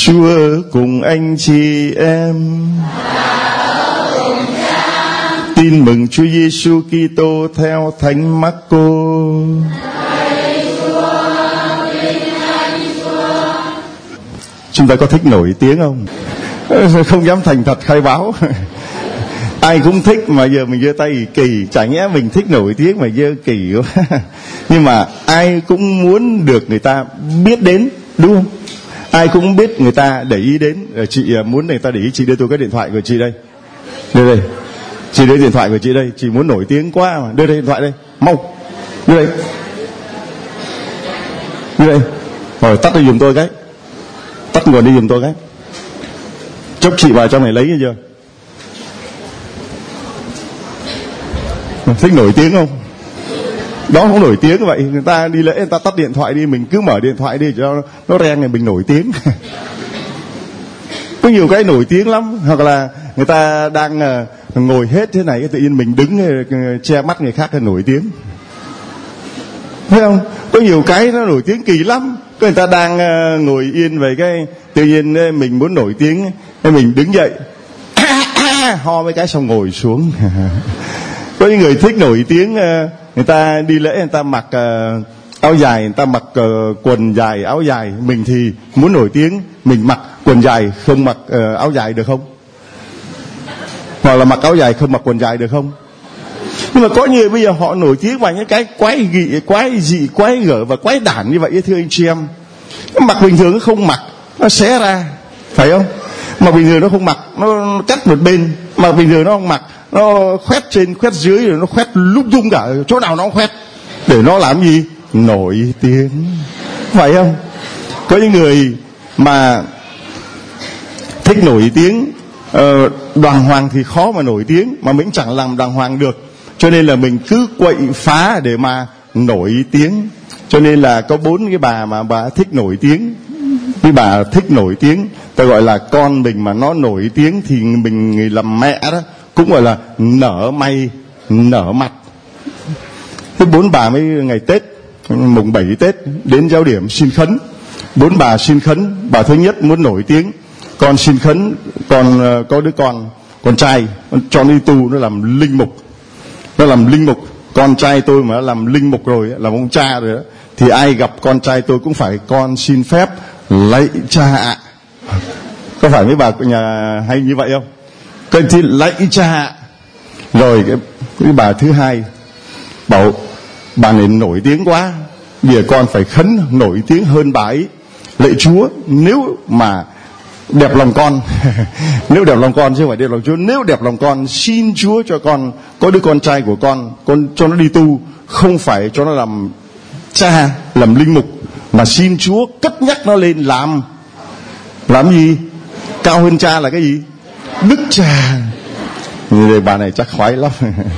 Chúa cùng anh chị em. Tin mừng Chúa Giêsu Kitô theo Thánh Marco. Chúng ta có thích nổi tiếng không? Không dám thành thật khai báo. Ai cũng thích mà giờ mình giơ tay kỳ, chả nhẽ mình thích nổi tiếng mà giơ kỳ quá. Nhưng mà ai cũng muốn được người ta biết đến, đúng không? Ai cũng biết người ta để ý đến. Chị muốn người ta để ý, chị đưa tôi cái điện thoại của chị đây. Đưa đây. Chị đưa điện thoại của chị đây, chị muốn nổi tiếng quá mà. Đưa đây điện thoại đây, mau. Đưa đây. Đưa đây. Rồi tắt đi giùm tôi cái. Tắt nguồn đi giùm tôi cái. Chốc chị vào trong này lấy chưa? Thích nổi tiếng không? Đó không nổi tiếng vậy. Người ta đi lễ người ta tắt điện thoại đi, mình cứ mở điện thoại đi cho nó reng này mình nổi tiếng. Có nhiều cái nổi tiếng lắm. Hoặc là người ta đang ngồi hết thế này, tự nhiên mình đứng che mắt người khác là nổi tiếng. Thấy không? Có nhiều cái nó nổi tiếng kỳ lắm. Người ta đang ngồi yên về cái tự nhiên mình muốn nổi tiếng, mình đứng dậy ho mấy cái xong ngồi xuống. Có những người thích nổi tiếng, người ta đi lễ người ta mặc áo dài, người ta mặc quần dài áo dài. Mình thì muốn nổi tiếng, mình mặc quần dài không mặc áo dài được không? Hoặc là mặc áo dài không mặc quần dài được không? Nhưng mà có nhiều bây giờ họ nổi tiếng bằng những cái quái dị, quái gở và quái đản như vậy, thưa anh chị em. Mặc bình thường nó không mặc, nó xé ra, phải không? Mặc bình thường nó không mặc, nó cắt một bên. Mặc bình thường nó không mặc, nó khoét trên khoét dưới, rồi nó khoét lung tung cả, chỗ nào nó cũng khoét. Để nó làm gì? Nổi tiếng, phải không? Có những người mà thích nổi tiếng, đàng hoàng thì khó mà nổi tiếng, mà mình chẳng làm đàng hoàng được. Cho nên là mình cứ quậy phá để mà nổi tiếng. Cho nên là có 4 cái bà mà bà thích nổi tiếng. Cái bà thích nổi tiếng, ta gọi là con mình mà nó nổi tiếng thì mình người làm mẹ đó cũng gọi là nở mày nở mặt. Cái 4 bà mấy ngày Tết, mùng 7 Tết đến giáo điểm xin khấn. 4 bà xin khấn. Bà thứ nhất muốn nổi tiếng, con xin khấn, con có đứa con trai, con cho nó đi tu, nó làm linh mục. Nó làm linh mục. Con trai tôi mà làm linh mục rồi, làm ông cha rồi đó, thì ai gặp con trai tôi cũng phải con xin phép lạy cha ạ. Có phải mấy bà của nhà hay như vậy không? Cần thì lạy cha ạ. Rồi cái bà thứ hai bảo bà này nổi tiếng quá, bây giờ con phải khấn nổi tiếng hơn bà ấy. Lạy Chúa, nếu mà đẹp lòng con nếu đẹp lòng con chứ không phải đẹp lòng Chúa, nếu đẹp lòng con, xin Chúa cho con có đứa con trai của con cho nó đi tu, không phải cho nó làm cha, làm linh mục, mà xin Chúa cất nhắc nó lên làm gì? Cao hơn cha là cái gì? Đức cha. Người bà này chắc khoái lắm.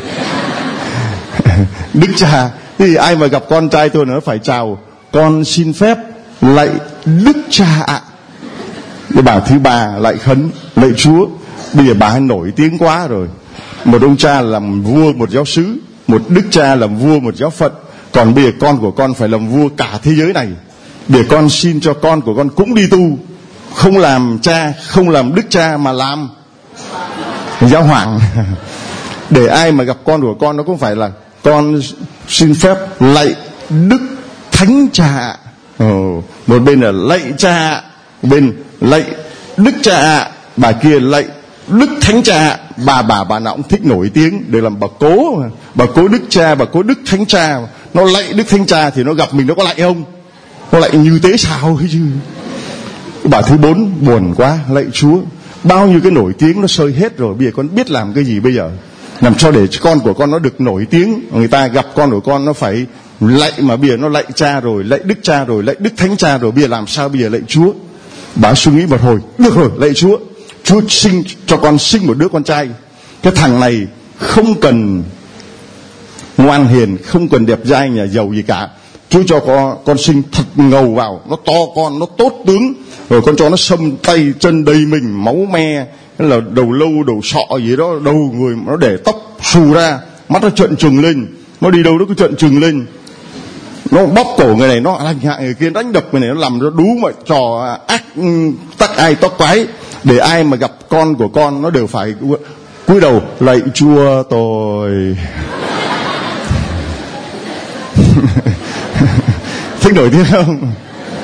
Đức cha. Thì ai mà gặp con trai tôi nó phải chào con xin phép lạy Đức cha ạ. Cái bà thứ ba lại khấn lạy Chúa, bây giờ bà ấy nổi tiếng quá rồi. Một ông cha làm vua một giáo xứ, một đức cha làm vua một giáo phận, còn bây giờ con của con phải làm vua cả thế giới này. Để con xin cho con của con cũng đi tu, không làm cha, không làm đức cha mà làm giáo hoàng. Để ai mà gặp con của con nó cũng phải là con xin phép lạy Đức Thánh Cha. Một bên là lạy cha, một bên lạy Đức Cha, bà kia lạy Đức Thánh Cha. Bà nào cũng thích nổi tiếng để làm bà cố Đức Cha, bà cố Đức Thánh Cha. Nó lạy Đức Thánh Cha thì nó gặp mình nó có lạy không? Nó lạy như tế sao ấy chứ. Bà thứ 4 buồn quá, lạy Chúa, bao nhiêu cái nổi tiếng nó sơi hết rồi, bây giờ con biết làm cái gì bây giờ? Làm sao để con của con nó được nổi tiếng? Người ta gặp con của con nó phải lạy, mà bây giờ nó lạy cha rồi, lạy Đức Cha rồi, lạy Đức Thánh Cha rồi, bây giờ làm sao bây giờ lạy Chúa? Bà suy nghĩ một hồi, được rồi, lạy Chúa, Chúa sinh cho con sinh một đứa con trai. Cái thằng này không cần ngoan hiền, không cần đẹp trai nhà giàu gì cả, Chúa cho con sinh thật ngầu vào, nó to con, nó tốt tướng, rồi con cho nó xâm tay chân đầy mình, máu me, là đầu lâu, đầu sọ gì đó, đầu người nó để tóc xù ra, mắt nó trợn trừng lên, nó đi đâu nó cứ trợn trừng lên, nó bóp cổ người này, nó hành hạ người kia, đánh đập người này, nó làm nó đú mọi trò ác tắc ai tóc quái, để ai mà gặp con của con nó đều phải cúi đầu lạy Chúa tôi. Thích nổi tiếng không?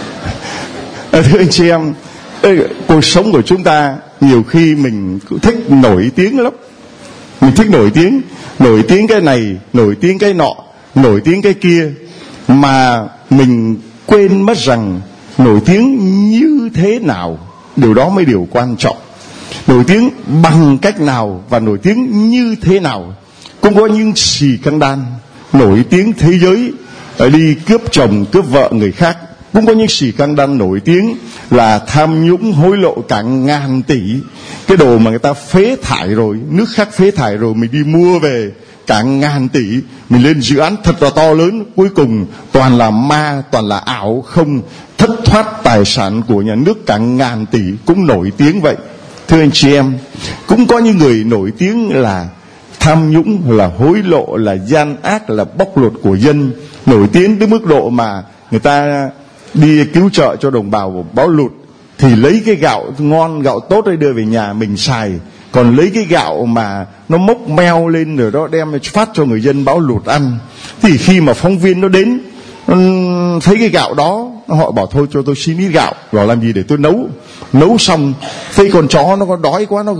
Thưa anh chị em, cuộc sống của chúng ta nhiều khi mình cũng thích nổi tiếng lắm. Mình thích nổi tiếng cái này, nổi tiếng cái nọ, nổi tiếng cái kia, mà mình quên mất rằng nổi tiếng như thế nào, điều đó mới điều quan trọng. Nổi tiếng bằng cách nào và nổi tiếng như thế nào. Cũng có những scandal nổi tiếng thế giới, đi cướp chồng cướp vợ người khác. Cũng có những scandal nổi tiếng là tham nhũng hối lộ cả ngàn tỷ, cái đồ mà người ta phế thải rồi, nước khác phế thải rồi, mình đi mua về cả ngàn tỷ, mình lên dự án thật là to lớn, cuối cùng toàn là ma, toàn là ảo, không thất thoát tài sản của nhà nước cả ngàn tỷ, cũng nổi tiếng vậy. Thưa anh chị em, cũng có những người nổi tiếng là tham nhũng, là hối lộ, là gian ác, là bóc lột của dân, nổi tiếng đến mức độ mà người ta đi cứu trợ cho đồng bào bão lụt thì lấy cái gạo ngon, gạo tốt ấy đưa về nhà mình xài, còn lấy cái gạo mà nó mốc meo lên rồi đó đem phát cho người dân bão lụt ăn. Thì khi mà phóng viên nó đến, thấy cái gạo đó, họ bảo thôi cho tôi xin ít gạo, bảo làm gì để tôi nấu xong thấy con chó nó có đói quá, nó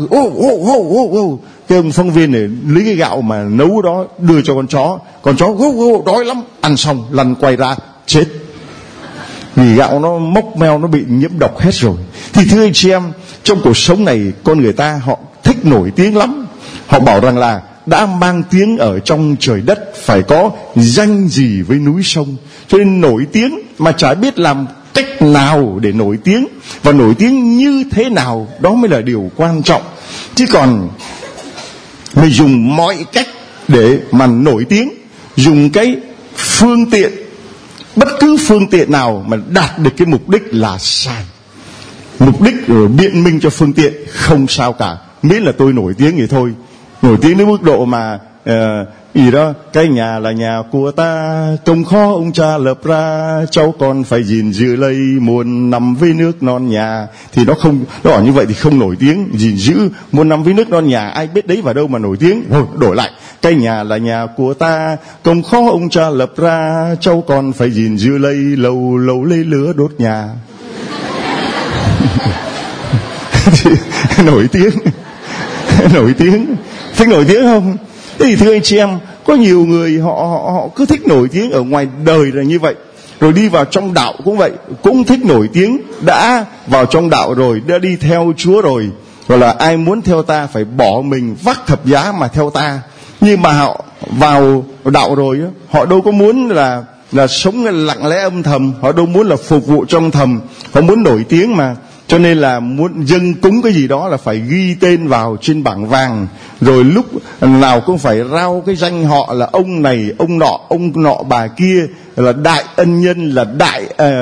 cái ông phóng viên này lấy cái gạo mà nấu đó đưa cho con chó đói lắm, ăn xong lăn quay ra chết, vì gạo nó mốc meo, nó bị nhiễm độc hết rồi. Thì thưa anh chị em, trong cuộc sống này con người ta họ thích nổi tiếng lắm. Họ bảo rằng là đã mang tiếng ở trong trời đất phải có danh gì với núi sông, cho nên nổi tiếng mà chả biết làm cách nào để nổi tiếng, và nổi tiếng như thế nào, đó mới là điều quan trọng. Chứ còn mình dùng mọi cách để mà nổi tiếng, dùng cái phương tiện, bất cứ phương tiện nào mà đạt được cái mục đích là sai. Mục đích rồi biện minh cho phương tiện không sao cả, miễn là tôi nổi tiếng vậy thôi. Nổi tiếng đến mức độ mà gì đó, cái nhà là nhà của ta, công khó ông cha lập ra, cháu con phải gìn giữ lấy, muốn nằm với nước non nhà, thì nó không, nó bảo như vậy thì không nổi tiếng. Gìn giữ muốn nằm với nước non nhà, ai biết đấy vào đâu mà nổi tiếng. Thôi đổi lại, cái nhà là nhà của ta, công khó ông cha lập ra, cháu con phải gìn giữ lấy, lâu lâu lấy lửa đốt nhà. Nổi tiếng. Nổi tiếng, thích nổi tiếng không? Thế thì thưa anh chị em, có nhiều người họ cứ thích nổi tiếng ở ngoài đời là như vậy, rồi đi vào trong đạo cũng vậy, cũng thích nổi tiếng. Đã vào trong đạo rồi, đã đi theo Chúa rồi, gọi là ai muốn theo ta phải bỏ mình vác thập giá mà theo ta. Nhưng mà họ vào đạo rồi, họ đâu có muốn là sống lặng lẽ âm thầm, họ đâu muốn là phục vụ trong thầm, họ muốn nổi tiếng mà. Cho nên là muốn dâng cúng cái gì đó là phải ghi tên vào trên bảng vàng, rồi lúc nào cũng phải rao cái danh họ là ông này, ông nọ bà kia, là đại ân nhân, là đại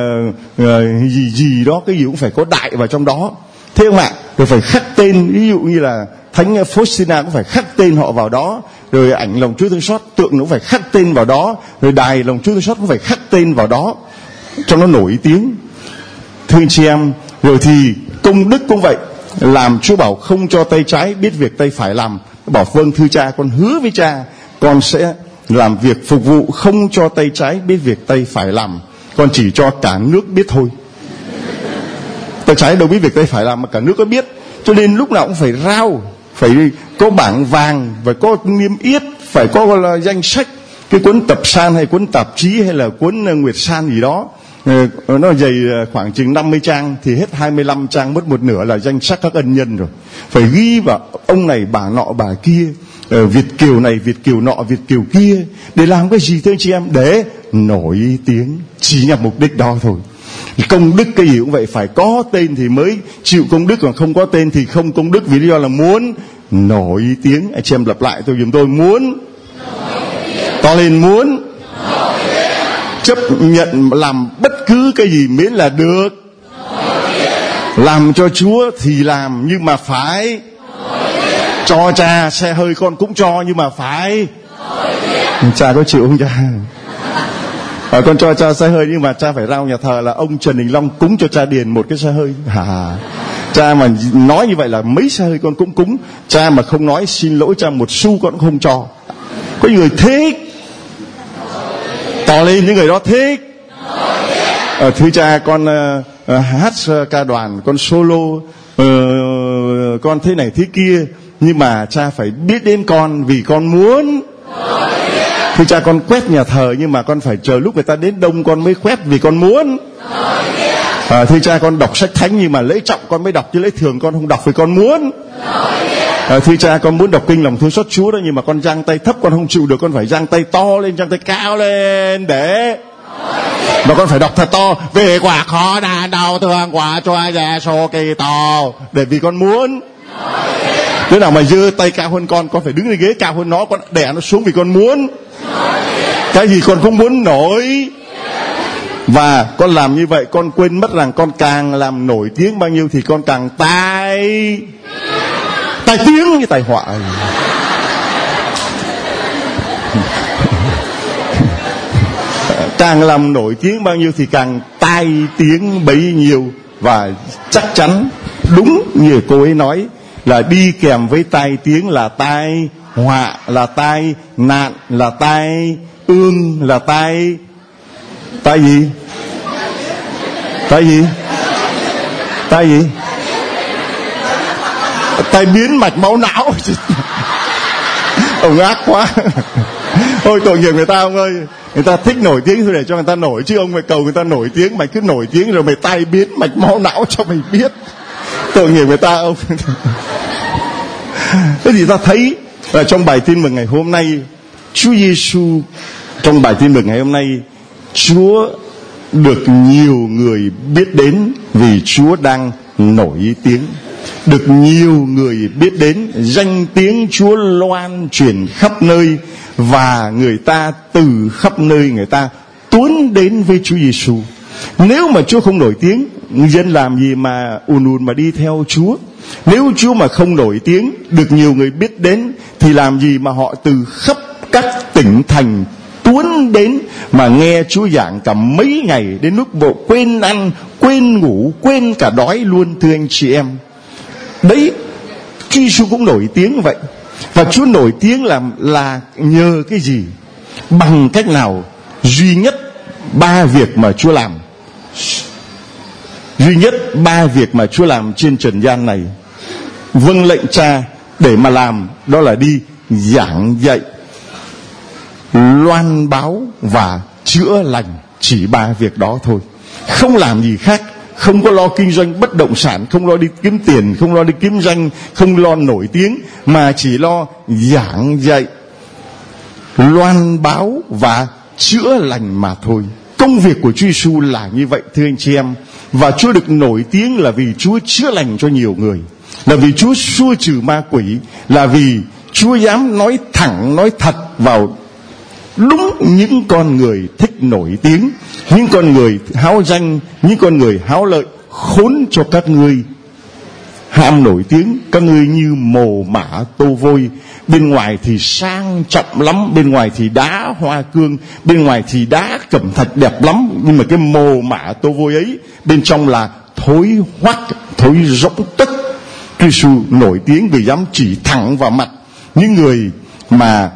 gì đó, cái gì cũng phải có đại vào trong đó. Thế không ạ? Rồi phải khắc tên, ví dụ như là Thánh Faustina cũng phải khắc tên họ vào đó, rồi ảnh lòng Chúa Thương Xót, tượng nó cũng phải khắc tên vào đó, rồi đài lòng Chúa Thương Xót cũng phải khắc tên vào đó, cho nó nổi tiếng. Thưa anh chị em, rồi thì công đức cũng vậy, làm Chúa bảo không cho tay trái biết việc tay phải làm, bảo vâng thưa cha, con hứa với cha con sẽ làm việc phục vụ, không cho tay trái biết việc tay phải làm, con chỉ cho cả nước biết thôi. Tay trái đâu biết việc tay phải làm mà cả nước có biết, cho nên lúc nào cũng phải rao, phải có bảng vàng, phải có niêm yết, phải có gọi là danh sách, cái cuốn tập san hay cuốn tạp chí hay là cuốn nguyệt san gì đó, nó dày khoảng chừng 50 trang thì hết 25 trang, mất một nửa là danh sách các ân nhân rồi. Phải ghi vào ông này bà nọ bà kia, Việt kiều này Việt kiều nọ Việt kiều kia, để làm cái gì thưa anh chị em? Để nổi tiếng, chỉ nhằm mục đích đó thôi. Công đức cái gì cũng vậy, phải có tên thì mới chịu công đức, còn không có tên thì không công đức, vì lý do là muốn nổi tiếng. Anh chị em lặp lại tôi giùm tôi: muốn to lên, muốn chấp nhận làm bất cứ cái gì miễn là được, làm cho Chúa thì làm, nhưng mà phải cho cha. Xe hơi con cũng cho, nhưng mà phải. Cha có chịu không cha? Con cho cha xe hơi nhưng mà cha phải rao nhà thờ là ông Trần Đình Long cúng cho cha Điền một cái xe hơi. Cha mà nói như vậy là mấy xe hơi con cũng cúng. Cha mà không nói xin lỗi cha một xu con cũng không cho. Có người thích tỏ lên, những người đó thích. Thưa cha, con hát ca đoàn, con solo, con thế này thế kia, nhưng mà cha phải biết đến con vì con muốn. Thưa cha, con quét nhà thờ nhưng mà con phải chờ lúc người ta đến đông con mới quét vì con muốn. Thưa cha, con đọc sách thánh nhưng mà lễ trọng con mới đọc chứ lễ thường con không đọc vì con muốn. Thưa cha, con muốn đọc kinh lòng thương xót Chúa đó nhưng mà con giang tay thấp con không chịu được, con phải giang tay to lên, giang tay cao lên để mà con phải đọc thật to. Về quả khó nạn đau thương quả Chúa Giêsu Kitô, để vì con muốn. Đứa nào mà giơ tay cao hơn con phải đứng lên ghế cao hơn nó, con đè nó xuống vì con muốn. Cái gì con không muốn nổi. Và con làm như vậy con quên mất rằng con càng làm nổi tiếng bao nhiêu thì con càng tai tiếng như tai họa. Càng làm nổi tiếng bao nhiêu thì càng tai tiếng bấy nhiêu. Và chắc chắn đúng như cô ấy nói là đi kèm với tai tiếng là tai họa, là tai nạn, là tai ương, là tai gì? Tai gì? Tai gì? Tai biến mạch máu não. Ông ác quá. Ôi tội nghiệp người ta ông ơi. Người ta thích nổi tiếng thôi để cho người ta nổi, chứ ông phải cầu người ta nổi tiếng, mày cứ nổi tiếng rồi mày tai biến mạch máu não cho mày biết. Tội nghiệp người ta ông. Thế thì ta thấy là trong bài tin mừng ngày hôm nay, Chúa Giêsu trong bài tin mừng ngày hôm nay, Chúa được nhiều người biết đến vì Chúa đang nổi tiếng. Được nhiều người biết đến, danh tiếng Chúa loan truyền khắp nơi, và người ta từ khắp nơi người ta tuôn đến với Chúa Giêsu. Nếu mà Chúa không nổi tiếng, dân làm gì mà ùn mà đi theo Chúa? Nếu Chúa mà không nổi tiếng, được nhiều người biết đến, thì làm gì mà họ từ khắp các tỉnh thành tuôn đến mà nghe Chúa giảng cả mấy ngày, đến lúc bộ quên ăn, quên ngủ, quên cả đói luôn, thưa anh chị em. Đấy, Chúa Giêsu cũng nổi tiếng vậy. Và Chúa nổi tiếng là nhờ cái gì? Bằng cách nào? Duy nhất 3 việc mà Chúa làm. Duy nhất 3 việc mà Chúa làm trên trần gian này. Vâng lệnh Cha để mà làm, đó là đi giảng dạy, loan báo và chữa lành. Chỉ 3 việc đó thôi, không làm gì khác. Không có lo kinh doanh bất động sản, không lo đi kiếm tiền, không lo đi kiếm danh, không lo nổi tiếng, mà chỉ lo giảng dạy, loan báo và chữa lành mà thôi. Công việc của Chúa Giêsu là như vậy, thưa anh chị em. Và Chúa được nổi tiếng là vì Chúa chữa lành cho nhiều người, là vì Chúa xua trừ ma quỷ, là vì Chúa dám nói thẳng, nói thật vào đúng những con người thích nổi tiếng, những con người háo danh, những con người háo lợi. Khốn cho các ngươi ham nổi tiếng, các ngươi như mồ mả tô vôi. Bên ngoài thì sang trọng lắm, bên ngoài thì đá hoa cương, bên ngoài thì đá cẩm thạch đẹp lắm, nhưng mà cái mồ mả tô vôi ấy bên trong là thối hoắc, thối rỗng tức. Chúa Giêsu nổi tiếng vì dám chỉ thẳng vào mặt những người mà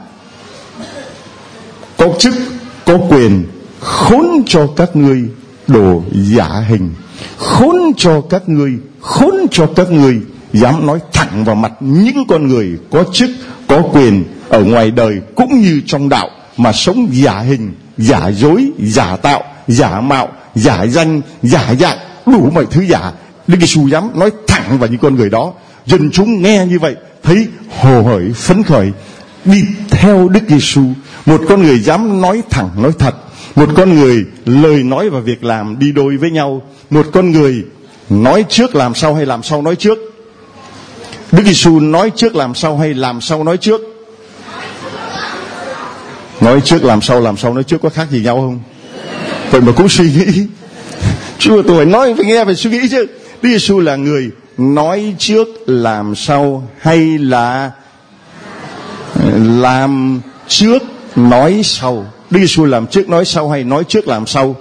có chức, có quyền. Khốn cho các ngươi đồ giả hình, khốn cho các ngươi dám nói thẳng vào mặt những con người có chức, có quyền ở ngoài đời cũng như trong đạo, mà sống giả hình, giả dối, giả tạo, giả mạo, giả danh, giả dạng, đủ mọi thứ giả. Đức Giêsu dám nói thẳng vào những con người đó. Dân chúng nghe như vậy thấy hồ hởi phấn khởi, đi theo Đức Giêsu. Một con người dám nói thẳng, nói thật. Một con người lời nói và việc làm đi đôi với nhau. Một con người nói trước làm sau hay làm sau nói trước? Đức Giêsu nói trước làm sau hay làm sau nói trước? Nói trước làm sau nói trước có khác gì nhau không? Vậy mà cũng suy nghĩ. Chúa tôi phải nói, phải nghe, phải suy nghĩ chứ. Đức Giêsu là người nói trước làm sau hay là làm trước nói sau? Đức Giêsu làm trước nói sau hay nói trước làm sau?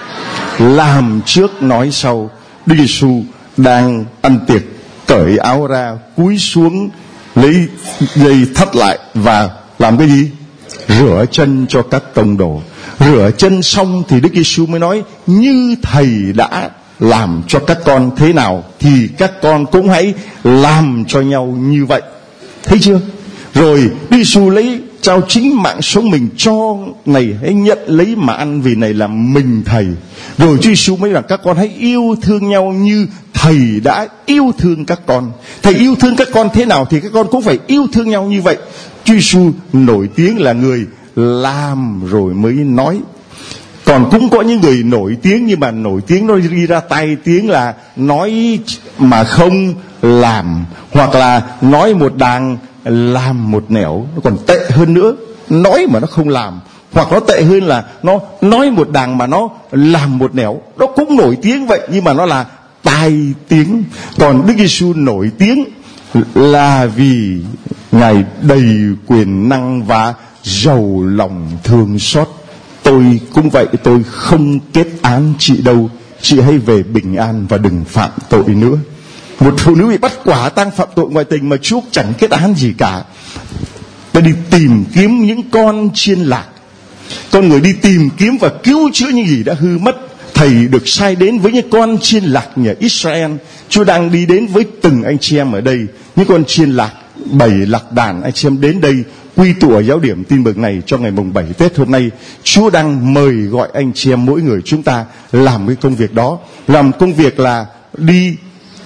Làm trước nói sau. Đức Giêsu đang ăn tiệc, cởi áo ra, cúi xuống, lấy dây thắt lại và làm cái gì? Rửa chân cho các tông đồ. Rửa chân xong thì Đức Giêsu mới nói: như Thầy đã làm cho các con thế nào thì các con cũng hãy làm cho nhau như vậy. Thấy chưa? Rồi Đức Giêsu lấy trao chính mạng sống mình cho này, hãy nhận lấy mà ăn, vì này là mình Thầy. Rồi Chúa Giêsu mới rằng các con hãy yêu thương nhau như Thầy đã yêu thương các con. Thầy yêu thương các con thế nào thì các con cũng phải yêu thương nhau như vậy. Chúa Giêsu nổi tiếng là người làm rồi mới nói. Còn cũng có những người nổi tiếng, nhưng mà nổi tiếng nó đi ra tay tiếng là nói mà không làm, hoặc là nói một đàng làm một nẻo. Nó còn tệ hơn nữa, nói mà nó không làm, hoặc nó tệ hơn là nó nói một đàng mà nó làm một nẻo. Nó cũng nổi tiếng vậy, nhưng mà nó là tai tiếng. Còn Đức Giêsu nổi tiếng là vì Ngài đầy quyền năng và giàu lòng thương xót. Tôi cũng vậy, tôi không kết án chị đâu, chị hãy về bình an và đừng phạm tội nữa. Một phụ nữ bị bắt quả tang phạm tội ngoại tình mà Chúa chẳng kết án gì cả. Ta đi tìm kiếm những con chiên lạc. Con người đi tìm kiếm và cứu chữa những gì đã hư mất. Thầy được sai đến với những con chiên lạc nhà Israel. Chúa đang đi đến với từng anh chị em ở đây. Những con chiên lạc, 7 lạc đàn anh chị em đến đây quy tụ ở giáo điểm tin mừng này cho ngày mùng 7 Tết hôm nay. Chúa đang mời gọi anh chị em mỗi người chúng ta làm cái công việc đó. Làm công việc là đi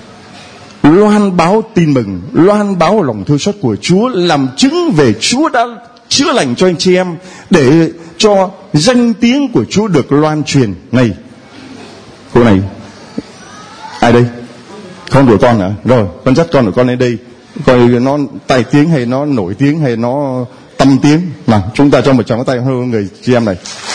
loan báo tin mừng, loan báo lòng thương xót của Chúa, làm chứng về Chúa đã chữa lành cho anh chị em, để cho danh tiếng của Chúa được loan truyền. Này, cô này, ai đây? Con của con hả? Rồi, con dắt con của con đến đây. Coi nó tài tiếng hay nó nổi tiếng hay nó tâm tiếng. Nào, chúng ta cho một tràng tay hơn người chị em này.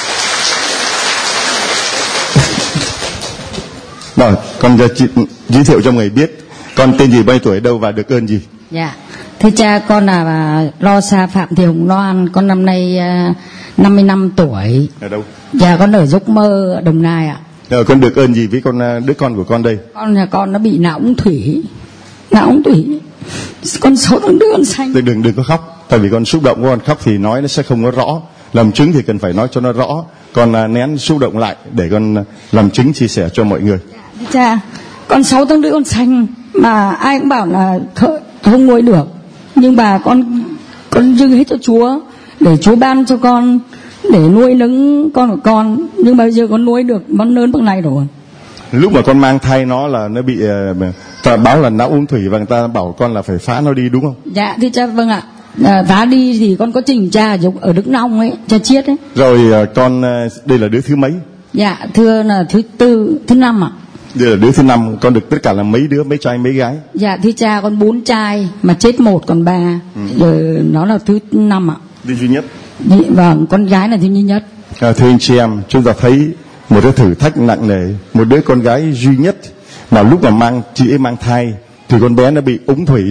Rồi, con giới thiệu cho người biết con tên gì, bao nhiêu tuổi, đâu và được ơn gì? Dạ, thưa cha, con là Lo Sa Phạm Thị Hồng Loan, con năm nay 55 tuổi. Ở đâu? Dạ, con ở Giấc Mơ, Đồng Nai ạ. Rồi, con được ơn gì với đứa con của con đây? Nhà con nó bị não ung thủy. Não ung thủy. Con 6 tháng đứa con xanh. Đừng có khóc, tại vì con xúc động, con khóc thì nói nó sẽ không có rõ. Làm chứng thì cần phải nói cho nó rõ. Con nén xúc động lại để con làm chứng chia sẻ cho mọi người. Dạ, cha, con 6 tháng đứa con xanh mà ai cũng bảo là không nuôi được, nhưng mà con dâng hết cho Chúa để Chúa ban cho con để nuôi nấng con của con. Nhưng mà bây giờ con nuôi được nó lớn bằng này rồi. Lúc mà con mang thai nó là nó bị ta báo là não ung thủy và người ta bảo con là phải phá nó đi, đúng không? Dạ thưa cha, vâng ạ. Phá đi thì con có trình cha ở Đức Long ấy, cha Chiết ấy. Rồi con đây là đứa thứ mấy? Dạ thưa là thứ 5 ạ. Đây là đứa thứ 5. Con được tất cả là mấy đứa, mấy trai mấy gái? Dạ thưa cha, con 4 trai mà chết 1 còn 3. Rồi nó là thứ 5 ạ. Đứa duy nhất. Vâng, con gái là thứ duy nhất. Thưa anh chị em, chúng ta thấy một cái thử thách nặng nề. Một đứa con gái duy nhất mà lúc mà chị ấy mang thai thì con bé nó bị úng thủy.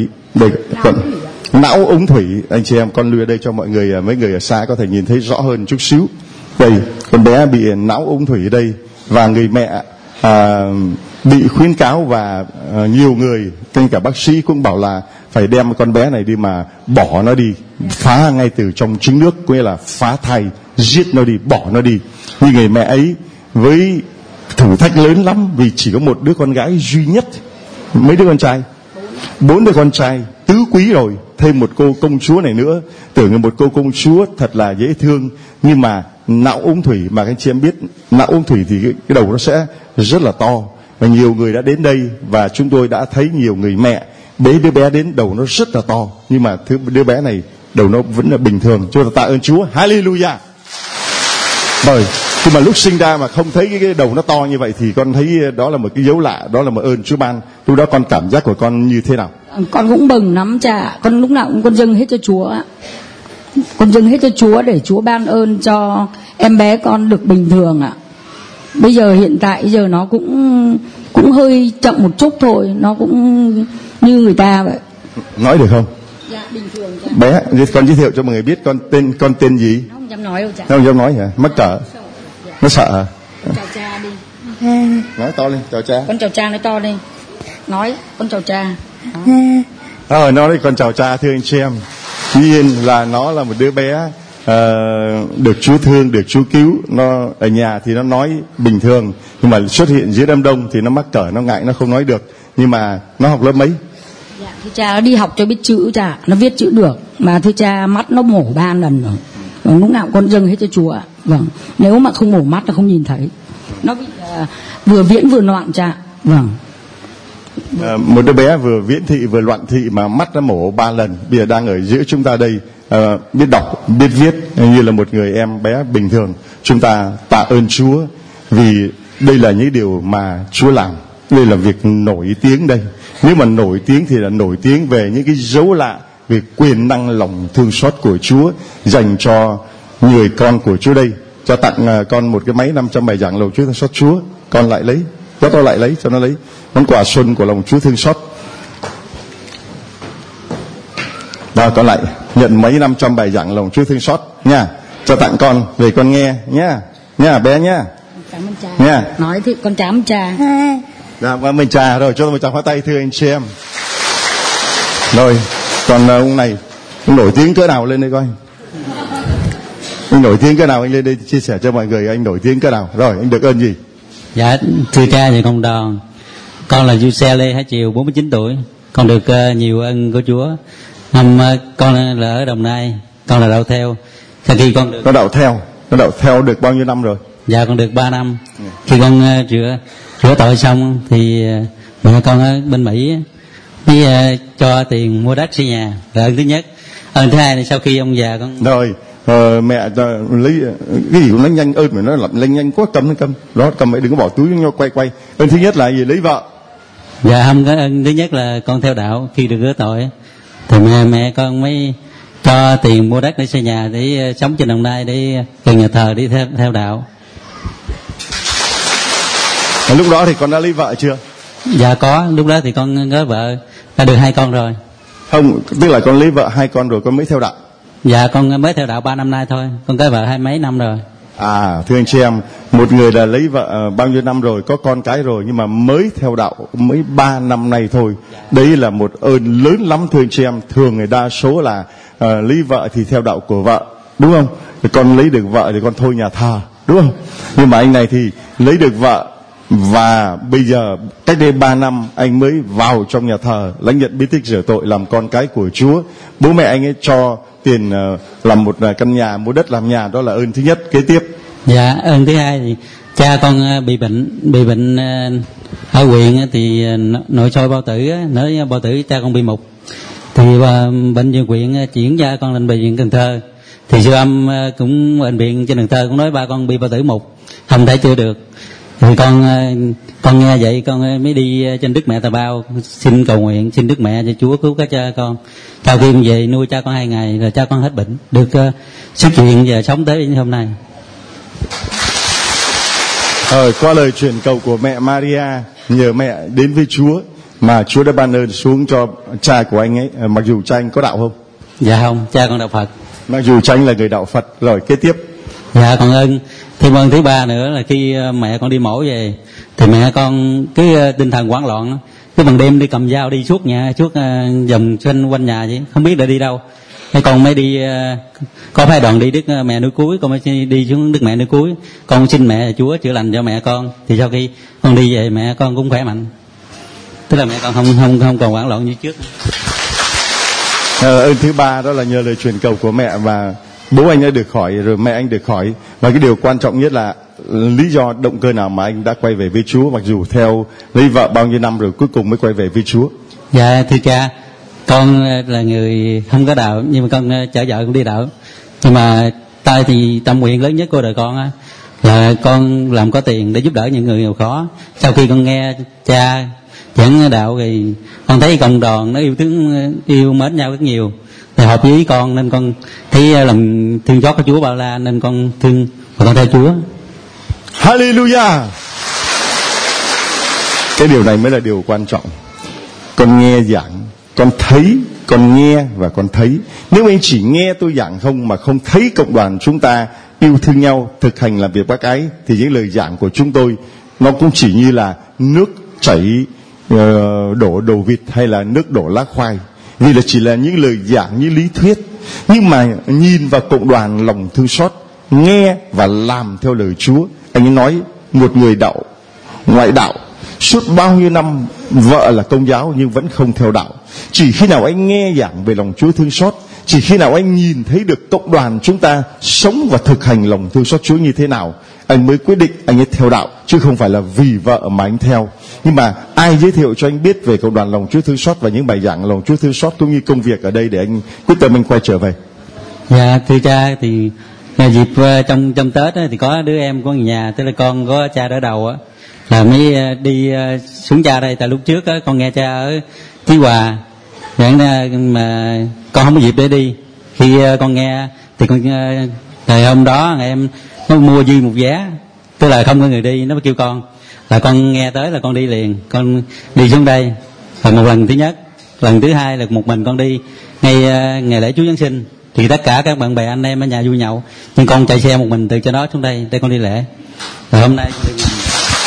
Não úng thủy. Anh chị em, con lùi ở đây cho mọi người, mấy người ở xa có thể nhìn thấy rõ hơn chút xíu. Đây, con bé bị não úng thủy ở đây. Và người mẹ bị khuyến cáo và nhiều người, kể cả bác sĩ cũng bảo là phải đem con bé này đi mà bỏ nó đi, phá ngay từ trong trứng nước, có nghĩa là phá thai, giết nó đi, bỏ nó đi. Nhưng người mẹ ấy với thử thách lớn lắm, vì chỉ có một đứa con gái duy nhất. Mấy đứa con trai? 4 đứa con trai, tứ quý rồi, thêm một cô công chúa này nữa. Tưởng là một cô công chúa thật là dễ thương, nhưng mà não ung thủy. Mà các anh chị em biết não ung thủy thì cái đầu nó sẽ rất là to. Và nhiều người đã đến đây và chúng tôi đã thấy nhiều người mẹ bế đứa bé đến, đầu nó rất là to, nhưng mà đứa bé này đầu nó vẫn là bình thường. Chúng ta tạ ơn Chúa, hallelujah. Rồi khi mà lúc sinh ra mà không thấy cái đầu nó to như vậy thì con thấy đó là một cái dấu lạ, đó là một ơn Chúa ban. Lúc đó con cảm giác của con như thế nào? Con cũng mừng lắm cha. Con lúc nào cũng con dâng hết cho Chúa ạ. Con dâng hết cho Chúa để Chúa ban ơn cho em bé con được bình thường ạ. Bây giờ hiện tại giờ nó cũng hơi chậm một chút thôi, nó cũng như người ta vậy. Nói được không? Dạ bình thường cha. Bé, con giới thiệu cho mọi người biết con tên gì? Nó không dám nói đâu cha. Nó không dám nói hả? Mắc cỡ. Dạ. Nó sợ hả? Chào cha đi. Nói to lên, chào cha. Con chào cha nói to đi. Nói con chào cha. Nói đi, con chào cha thưa anh chị em. Nhiên là nó là một đứa bé được Chúa thương, được Chúa cứu. Nó ở nhà thì nó nói bình thường, nhưng mà xuất hiện dưới đám đông thì nó mắc cỡ, nó ngại, nó không nói được. Nhưng mà nó học lớp mấy? Dạ thưa cha, nó đi học cho biết chữ cha, nó viết chữ được. Mà thưa cha, mắt nó mổ 3 lần rồi. Và lúc nào con dâng hết cho Chúa. Vâng, nếu mà không mổ mắt nó không nhìn thấy. Nó bị vừa viễn vừa loạn cha. Vâng. Một đứa bé vừa viễn thị vừa loạn thị mà mắt nó mổ 3 lần, bây giờ đang ở giữa chúng ta đây, biết đọc, biết viết như là một người em bé bình thường. Chúng ta tạ ơn Chúa vì đây là những điều mà Chúa làm. Đây là việc nổi tiếng đây. Nếu mà nổi tiếng thì là nổi tiếng về những cái dấu lạ, về quyền năng lòng thương xót của Chúa dành cho người con của Chúa đây. Cho tặng con một cái máy 500 bài giảng lòng Chúa thương xót Chúa. Con lại lấy, cho tôi lại lấy, cho nó lấy món quà xuân của lòng Chúa thương xót. Rồi con lại nhận mấy 500 bài giảng lòng Chúa thương xót nha, cho tặng con về con nghe nha, nha bé nha. Cảm ơn cha. Nha. Nói thì con cảm ơn cha. Dạ, cảm ơn cha. Rồi cho tôi một tràng pháo tay thưa anh chị em. Rồi còn ông này ông nổi tiếng cỡ nào lên đây coi. Anh nổi tiếng cỡ nào, anh lên đây chia sẻ cho mọi người anh nổi tiếng cỡ nào. Rồi anh được ơn gì? Dạ thưa cha và cộng đoàn, con là Giuse Lê Hải Triều, 49 tuổi. Con được nhiều ân của Chúa. Con là ở Đồng Nai, con là đạo theo. Sau khi con được... Nó đạo theo được bao nhiêu năm rồi? Dạ con được 3 năm. Khi con rửa tội xong thì mẹ con ở bên Mỹ mới cho tiền mua đất xây nhà, là ơn thứ nhất. Ơn thứ hai là sau khi ông già con... Rồi mẹ lấy cái gì cũng lấy nhanh, ơn mà nó làm lên nhanh quá, cầm đó, cầm ấy, đừng có bỏ túi nhau, quay. Ơn thứ nhất là gì? Lấy vợ. Dạ không, có ơn thứ nhất là con theo đạo. Khi được rửa tội thì mẹ con mới cho tiền mua đất để xây nhà, để sống trên Đồng Nai, để gần nhà thờ, để theo đạo. Lúc đó thì con đã lấy vợ chưa? Dạ có, lúc đó thì con có vợ, đã được 2 con rồi. Không, tức là con lấy vợ 2 con rồi con mới theo đạo. Dạ con mới theo đạo 3 năm nay thôi, con có vợ 20 mấy năm rồi. À thưa anh chị em, một người đã lấy vợ bao nhiêu năm rồi, có con cái rồi, nhưng mà mới theo đạo mới 3 năm nay thôi. Đấy là một ơn lớn lắm thưa anh chị em. Thường người đa số là lấy vợ thì theo đạo của vợ, đúng không? Thì con lấy được vợ thì con thôi nhà thờ, đúng không? Nhưng mà anh này thì lấy được vợ, và bây giờ cách đây 3 năm anh mới vào trong nhà thờ lãnh nhận bí tích rửa tội, làm con cái của Chúa. Bố mẹ anh ấy cho tiền làm một căn nhà, mua đất làm nhà, đó là ơn thứ nhất. Kế tiếp. Dạ ơn thứ hai thì cha con bị bệnh ở huyện thì nội soi bao tử, nói bao tử cha con bị mục, thì bệnh viện huyện chuyển cha con lên bệnh viện Cần Thơ, thì siêu âm cũng bệnh viện trên Cần Thơ cũng nói ba con bị bao tử mục, không thể chữa được. Thì con nghe vậy con mới đi trên Đức Mẹ Tà Bao xin cầu nguyện, xin Đức Mẹ cho Chúa cứu các cha con. Sau khi về nuôi cha con 2 ngày rồi cha con hết bệnh, được xuất viện và sống tới hôm nay. Qua lời truyền cầu của mẹ Maria, nhờ mẹ đến với Chúa mà Chúa đã ban ơn xuống cho cha của anh ấy. Mặc dù cha anh có đạo không? Dạ không, cha con đạo Phật. Mặc dù cha anh là người đạo Phật. Rồi kế tiếp. Dạ còn ơn thêm ơn thứ ba nữa là khi mẹ con đi mổ về thì mẹ con cái tinh thần hoảng loạn, cái ban đêm đi cầm dao đi suốt nhà, suốt vòng quanh nhà vậy, không biết đã đi đâu. Thế con mới đi, có phải đoàn đi Đức Mẹ Núi Cuối, con mới đi xuống Đức Mẹ Núi Cuối, con xin mẹ Chúa chữa lành cho mẹ con. Thì sau khi con đi về mẹ con cũng khỏe mạnh, tức là mẹ con không còn hoảng loạn như trước. Ơn thứ ba đó là nhờ lời truyền cầu của mẹ và bố anh đã được khỏi, rồi mẹ anh được khỏi. Và cái điều quan trọng nhất là lý do động cơ nào mà anh đã quay về với Chúa, mặc dù theo lấy vợ bao nhiêu năm rồi cuối cùng mới quay về với Chúa? Dạ thưa cha, con là người không có đạo, nhưng mà con chở vợ cũng đi đạo. Nhưng mà thì tâm nguyện lớn nhất của đời con á là con làm có tiền để giúp đỡ những người nghèo khó. Sau khi con nghe cha giảng đạo thì con thấy cộng đoàn nó yêu mến nhau rất nhiều, thì hợp với con nên con thấy lòng thương xót của Chúa bao la, nên con thương và con theo Chúa. Hallelujah. Cái điều này mới là điều quan trọng. Con nghe giảng, con thấy con nghe và con thấy. Nếu anh chỉ nghe tôi giảng không mà không thấy cộng đoàn chúng ta yêu thương nhau, thực hành làm việc bác ái, thì những lời giảng của chúng tôi nó cũng chỉ như là nước chảy đổ đồ vịt hay là nước đổ lá khoai, vì là chỉ là những lời giảng như lý thuyết. Nhưng mà nhìn vào cộng đoàn lòng thương xót, nghe và làm theo lời Chúa. Anh ấy nói một người ngoại đạo suốt bao nhiêu năm, vợ là Công giáo nhưng vẫn không theo đạo. Chỉ khi nào anh nghe giảng về lòng Chúa thương xót, chỉ khi nào anh nhìn thấy được cộng đoàn chúng ta sống và thực hành lòng thương xót Chúa như thế nào, anh mới quyết định anh ấy theo đạo, chứ không phải là vì vợ mà anh theo. Nhưng mà ai giới thiệu cho anh biết về cộng đoàn lòng Chúa thương xót và những bài giảng lòng Chúa thương xót cũng như công việc ở đây để anh quyết tâm anh quay trở về? Dạ thưa cha, thì dịp trong Tết thì có đứa em của nhà, tức là con có cha đỡ đầu á, là mới đi xuống cha đây. Tại lúc trước á con nghe cha ở Chí Hòa, mà con không có dịp để đi. Khi con nghe thì ngày hôm đó ngày em nó mua dư một vé, tức là không có người đi, nó mới kêu con, là con nghe tới là con đi liền. Con đi xuống đây là một lần thứ nhất. Lần thứ hai là một mình con đi ngay ngày lễ Chúa Giáng sinh, thì tất cả các bạn bè anh em ở nhà vui nhậu, nhưng con chạy xe một mình từ trên đó xuống đây để con đi lễ. Rồi hôm nay con đi mình.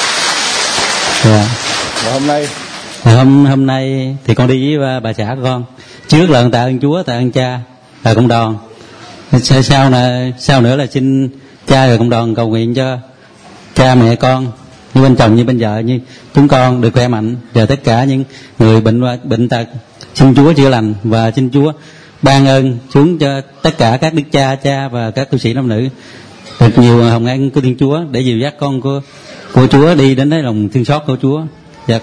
Hôm nay thì con đi với bà xã của con. Trước là tạ ơn Chúa, tạ ơn cha và cộng đoàn. Sau nữa là xin cha và cộng đoàn cầu nguyện cho cha mẹ con, như bên chồng như bên vợ, như chúng con được khỏe mạnh, và tất cả những người bệnh tật xin Chúa chữa lành, và xin Chúa ban ơn xuống cho tất cả các đức cha và các tu sĩ nam nữ được nhiều hồng ân của Thiên Chúa để dìu dắt con của Chúa đi đến với lòng thương xót của Chúa. Dạ.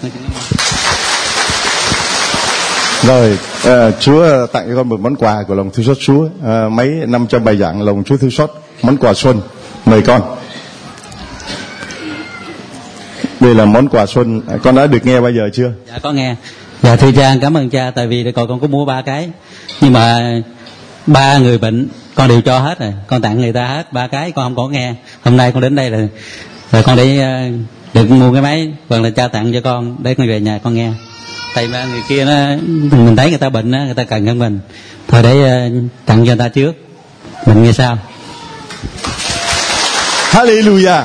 Rồi, Chúa tặng cho con một món quà của lòng thương xót Chúa, mấy năm trong bài giảng lòng Chúa thương xót, món quà xuân. Mời con. Đây là món quà xuân, con đã được nghe bao giờ chưa? Dạ có nghe. Dạ thưa cha, cảm ơn cha, tại vì con có mua 3 cái, nhưng mà 3 người bệnh con đều cho hết rồi, con tặng người ta hết 3 cái, con không có nghe. Hôm nay con đến đây là con để được mua cái máy, hoặc là cha tặng cho con để con về nhà con nghe. Tại mà người kia mình thấy người ta bệnh á, người ta cần hơn mình, thôi để tặng cho người ta trước, mình nghe sao. Hallelujah.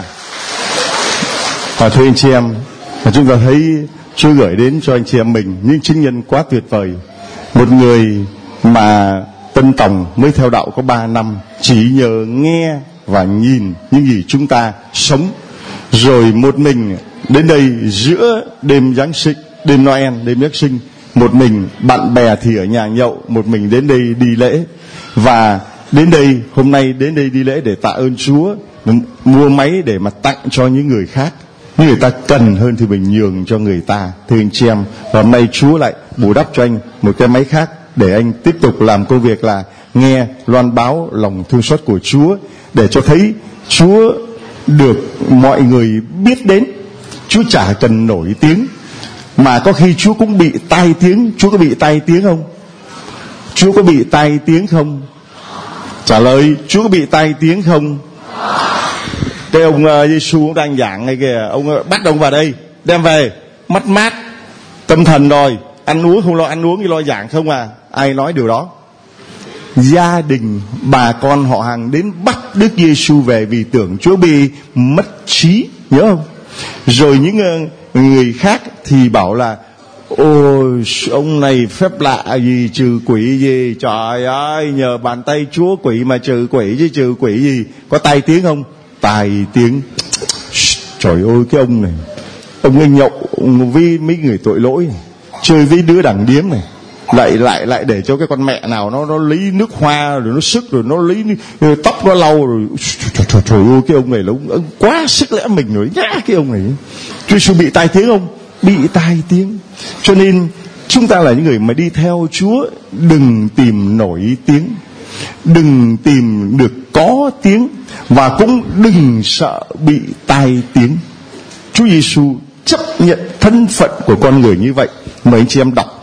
Và thưa anh chị em, chúng ta thấy Chúa gửi đến cho anh chị em mình những chứng nhân quá tuyệt vời. Một người mà Tân Tòng mới theo đạo có 3 năm, chỉ nhờ nghe và nhìn những gì chúng ta sống, rồi một mình đến đây giữa đêm Giáng sinh, đêm Noel, đêm Giáng sinh, một mình, bạn bè thì ở nhà nhậu, một mình đến đây đi lễ. Và đến đây, hôm nay đến đây đi lễ để tạ ơn Chúa, mua máy để mà tặng cho những người khác. Những người ta cần hơn thì mình nhường cho người ta. Thưa anh chị em, và hôm nay Chúa lại bù đắp cho anh một cái máy khác để anh tiếp tục làm công việc là nghe, loan báo lòng thương xót của Chúa, để cho thấy Chúa được mọi người biết đến. Chúa chả cần nổi tiếng, mà có khi Chúa cũng bị tai tiếng. Chúa có bị tai tiếng không? Chúa có bị tai tiếng không? Trả lời, Chúa có bị tai tiếng không? Cái ông Giêsu đang giảng này kìa, ông bắt ông vào đây, đem về, mất mát tâm thần rồi, ăn uống không lo ăn uống, lo giảng không à? Ai nói điều đó? Gia đình bà con họ hàng đến bắt Đức Giêsu về vì tưởng Chúa bị mất trí, nhớ không? Rồi những người khác thì bảo là ôi ông này phép lạ gì, trừ quỷ gì, trời ơi nhờ bàn tay Chúa quỷ mà trừ quỷ, chứ trừ quỷ gì, có tai tiếng không? Tai tiếng. Trời ơi cái ông này, ông ấy nhậu với mấy người tội lỗi này, chơi với đứa đằng điếm này, lại để cho cái con mẹ nào nó lấy nước hoa rồi nó sức, rồi nó lấy tóc nó lau rồi. Trời ơi cái ông này là ông quá sức lẽ mình rồi nhá. Cái ông này Chúa Giêsu bị tai tiếng không? Bị tai tiếng. Cho nên chúng ta là những người mà đi theo Chúa, đừng tìm nổi tiếng, đừng tìm được có tiếng, và cũng đừng sợ bị tai tiếng. Chúa Giêsu chấp nhận thân phận của con người như vậy. Mời anh chị em đọc.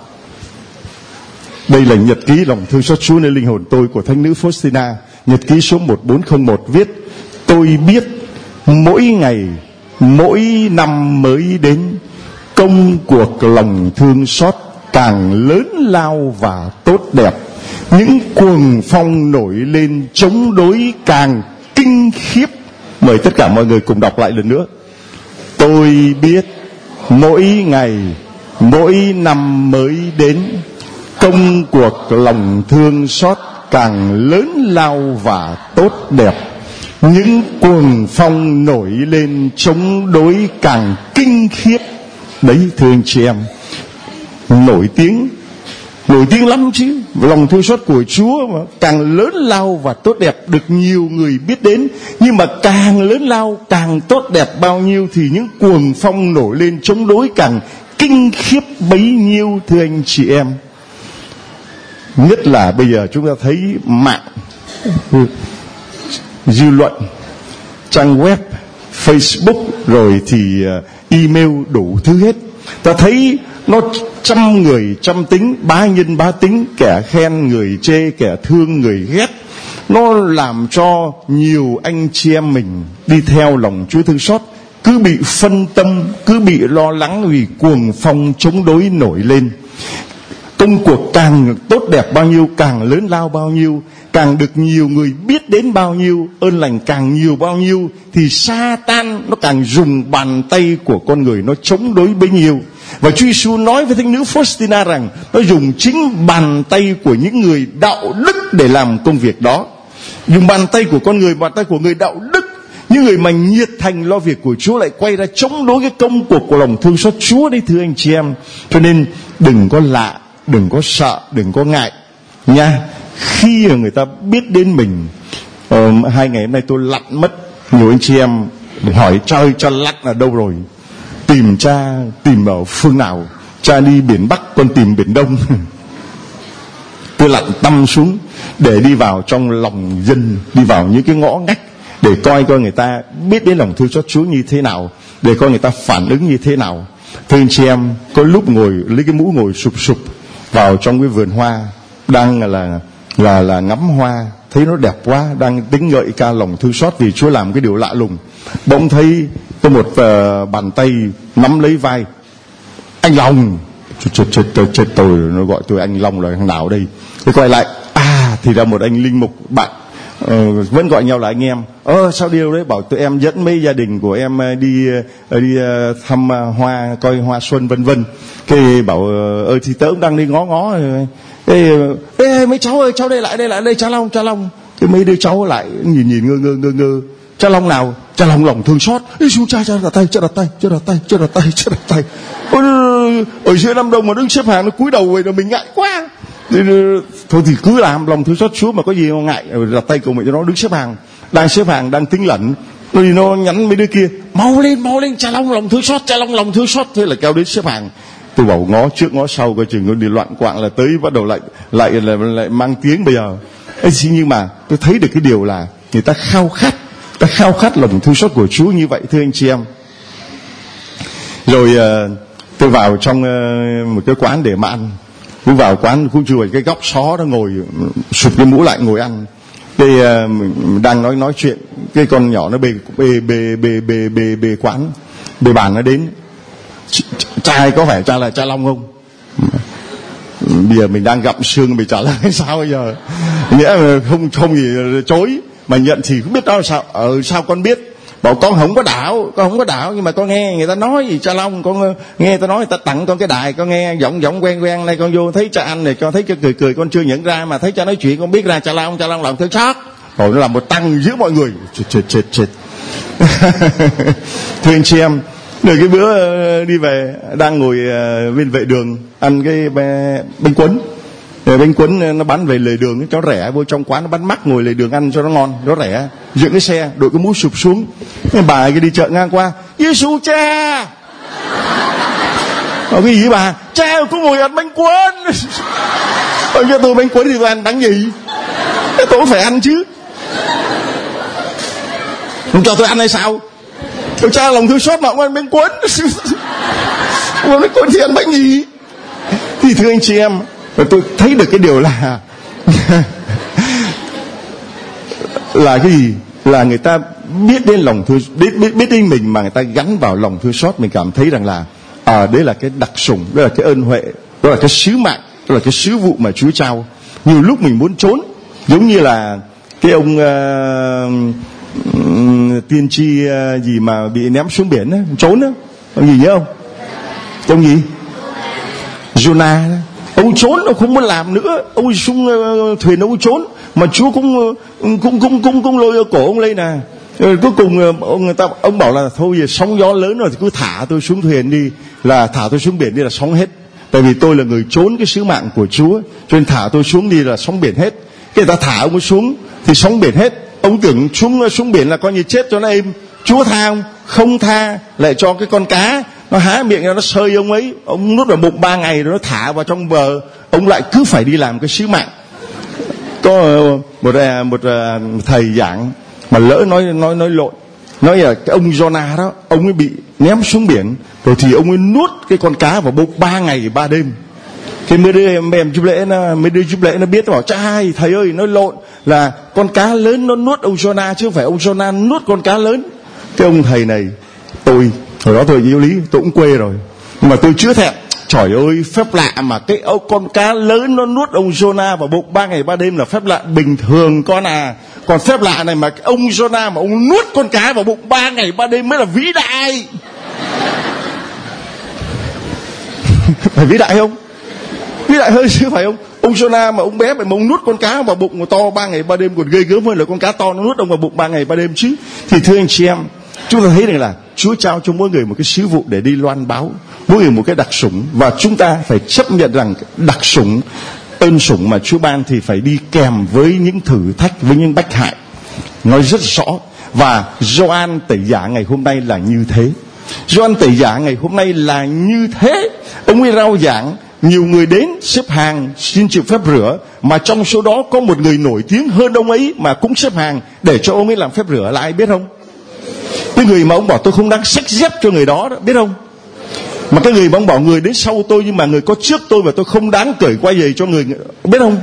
Đây là nhật ký lòng thương xót Chúa nơi linh hồn tôi của Thánh nữ Faustina, nhật ký số 1401 viết: tôi biết mỗi ngày, mỗi năm mới đến, công cuộc lòng thương xót càng lớn lao và tốt đẹp. Những cuồng phong nổi lên chống đối càng kinh khiếp. Mời tất cả mọi người cùng đọc lại lần nữa. Tôi biết mỗi ngày, mỗi năm mới đến, công cuộc lòng thương xót càng lớn lao và tốt đẹp. Những cuồng phong nổi lên chống đối càng kinh khiếp. Đấy thưa anh chị em, nổi tiếng lắm chứ. Lòng thương xót của Chúa mà càng lớn lao và tốt đẹp, được nhiều người biết đến. Nhưng mà càng lớn lao, càng tốt đẹp bao nhiêu thì những cuồng phong nổi lên chống đối càng kinh khiếp bấy nhiêu thưa anh chị em. Nhất là bây giờ chúng ta thấy mạng, dư luận, trang web, Facebook, rồi thì email, đủ thứ hết. Ta thấy nó trăm người trăm tính, bá nhân bá tính, kẻ khen người chê, kẻ thương người ghét. Nó làm cho nhiều anh chị em mình đi theo lòng Chúa thương xót cứ bị phân tâm, cứ bị lo lắng vì cuồng phong chống đối nổi lên. Công cuộc càng tốt đẹp bao nhiêu, càng lớn lao bao nhiêu, càng được nhiều người biết đến bao nhiêu, ơn lành càng nhiều bao nhiêu, thì Sa-tan nó càng dùng bàn tay của con người nó chống đối bấy nhiêu. Và Chúa Giêsu nói với thánh nữ Faustina rằng nó dùng chính bàn tay của những người đạo đức để làm công việc đó. Dùng bàn tay của con người, bàn tay của người đạo đức, những người mà nhiệt thành lo việc của Chúa lại quay ra chống đối cái công cuộc của lòng thương xót Chúa đấy thưa anh chị em. Cho nên đừng có lạ, đừng có sợ, đừng có ngại nha. Khi người ta biết đến mình, 2 ngày hôm nay tôi lặn mất, nhiều anh chị em hỏi trời cho lặn ở đâu rồi, tìm cha, tìm ở phương nào, cha đi biển Bắc con tìm biển Đông. Tôi lặn tâm xuống để đi vào trong lòng dân, đi vào những cái ngõ ngách để coi người ta biết đến lòng thương xót Chúa như thế nào, để coi người ta phản ứng như thế nào. Thưa anh chị em, có lúc ngồi lấy cái mũ ngồi sụp sụp vào trong cái vườn hoa, đang là ngắm hoa, thấy nó đẹp quá, đang tính ngợi ca lòng thương xót vì Chúa làm cái điều lạ lùng. Bỗng thấy có một bàn tay nắm lấy vai. Anh Long, chết tôi, nó gọi tôi anh Long là thằng nào đây? Tôi quay lại, thì ra một anh linh mục bạn, vẫn gọi nhau là anh em. Sao điều đấy? Bảo tụi em dẫn mấy gia đình của em đi thăm hoa, coi hoa xuân vân vân. Cái bảo thì tớ cũng đang đi ngó ê mấy cháu ơi, cháu đây lại cha Long. Cái mấy đứa cháu lại nhìn ngơ. Cha Long nào? Cha Long lòng thương xót. Cha đặt tay. Ở giữa đám đông mà đứng xếp hàng nó cúi đầu vậy là mình ngại quá. Thôi thì cứ làm lòng thương xót Chúa mà có gì không ngại, đặt tay cầu nguyện cho nó. Đứng xếp hàng, đang tính lẩn, nó nhắn mấy đứa kia mau lên, cha Long lòng thương xót. Thế là kéo đến xếp hàng. Tôi bảo ngó trước ngó sau coi chừng nó đi loạn quạng là tới bắt đầu lại mang tiếng bây giờ. Nhưng mà tôi thấy được cái điều là người ta khao khát lòng thương xót của Chúa như vậy thưa anh chị em. Rồi tôi vào trong một cái quán để mà ăn. Tôi vào quán cũng chưa cái góc xó đó ngồi sụp cái mũ lại ngồi ăn. Cái đang nói chuyện, cái con nhỏ nó bê quán, bê bàn nó đến. Cha có phải cha là cha Long không? Bây giờ mình đang gặm xương, mình trả lời sao bây giờ? Nghĩa là không gì chối, mà nhận thì không biết đó là sao. Sao con biết? Bảo con không có đảo, nhưng mà con nghe người ta nói gì cha Long, con nghe người ta nói, người ta tặng con cái đài, con nghe giọng quen này, con vô thấy cha anh này, con thấy cha cười, con chưa nhận ra, mà thấy cha nói chuyện con biết ra cha Long lòng thương xót. Rồi nó làm một tăng giữa mọi người. Chết. Thưa anh chị em, rồi cái bữa đi về đang ngồi bên vệ đường ăn cái bánh cuốn. Bánh cuốn nó bán về lề đường cho rẻ, vô trong quán nó bán mắc, ngồi lề đường ăn cho nó ngon, nó rẻ. Dựng cái xe, đội cái mũ sụp xuống. Cái bà cái đi chợ ngang qua, Giêsu cha. Cái gì bà? Cha cũng ngồi ăn bánh cuốn. Cho tôi bánh cuốn thì tôi ăn đáng gì? Tôi cũng phải ăn chứ. Không cho tôi ăn hay sao? Tôi cha lòng thương xót mà ông ăn bánh cuốn. Ông bánh cuốn thì ăn bánh gì? Thì thưa anh chị em, tôi thấy được cái điều là cái gì? Là người ta biết đến lòng thương, biết đến mình mà người ta gắn vào lòng thương xót. Mình cảm thấy rằng là đấy là cái đặc sủng, đó là cái ơn huệ Đó là cái sứ mạng, đó là cái sứ vụ mà Chúa trao. Nhiều lúc mình muốn trốn, giống như là cái ông tiên tri gì mà bị ném xuống biển á, trốn á, ông gì nhớ không? Ông gì? Jonah. Ông trốn, ông không muốn làm nữa, ông xuống thuyền ông trốn, mà Chúa cũng lôi cổ ông lên nè. Cuối cùng ông bảo là thôi giờ sóng gió lớn rồi thì cứ thả tôi xuống thuyền đi, là thả tôi xuống biển đi là sóng hết. Tại vì tôi là người trốn cái sứ mạng của Chúa, cho nên thả tôi xuống đi là sóng biển hết. Cái người ta thả ông xuống thì sóng biển hết. Ông tưởng xuống biển là coi như chết cho nó êm. Chúa tha ông? Không tha, lại cho cái con cá nó há miệng ra nó sơi ông ấy, ông nuốt vào bụng 3 ngày rồi nó thả vào trong bờ. Ông lại cứ phải đi làm cái sứ mạng. Có một thầy giảng mà lỡ nói lộn, nói là cái ông Jonah đó, ông ấy bị ném xuống biển rồi thì ông ấy nuốt cái con cá vào bụng 3 ngày 3 đêm. Cái mấy đứa em giúp lễ nó biết, nó bảo trai thầy ơi nói lộn, là con cá lớn nó nuốt ông Jonah chứ không phải ông Jonah nuốt con cá lớn. Cái ông thầy này, tôi hồi đó tôi giáo lý tôi cũng quê rồi, nhưng mà tôi chưa thẹn. Trời ơi, phép lạ mà cái con cá lớn nó nuốt ông Jonah vào bụng 3 ngày 3 đêm là phép lạ bình thường con à. Còn phép lạ này mà ông Jonah mà ông nuốt con cá vào bụng 3 ngày 3 đêm mới là vĩ đại. Phải vĩ đại không? Vĩ đại hơn chứ phải không? Ông Jonah mà ông bé mà ông nuốt con cá vào bụng mà to 3 ngày 3 đêm còn ghê gớm hơn là con cá to nó nuốt ông vào bụng 3 ngày 3 đêm chứ. Thì thưa anh chị em, chúng ta thấy rằng là Chúa trao cho mỗi người một cái sứ vụ để đi loan báo, mỗi người một cái đặc sủng, và chúng ta phải chấp nhận rằng đặc sủng, ơn sủng mà Chúa ban thì phải đi kèm với những thử thách, với những bách hại. Nói rất rõ. Và Gioan Tẩy Giả ngày hôm nay là như thế. Gioan Tẩy Giả ngày hôm nay là như thế. Ông ấy rao giảng, nhiều người đến xếp hàng xin chịu phép rửa, mà trong số đó có một người nổi tiếng hơn ông ấy mà cũng xếp hàng để cho ông ấy làm phép rửa, là ai biết không? Cái người mà ông bảo tôi không đáng xách dép cho người đó, biết không? Mà cái người mà ông bảo người đến sau tôi nhưng mà người có trước tôi và tôi không đáng cởi quai giày cho người, biết không?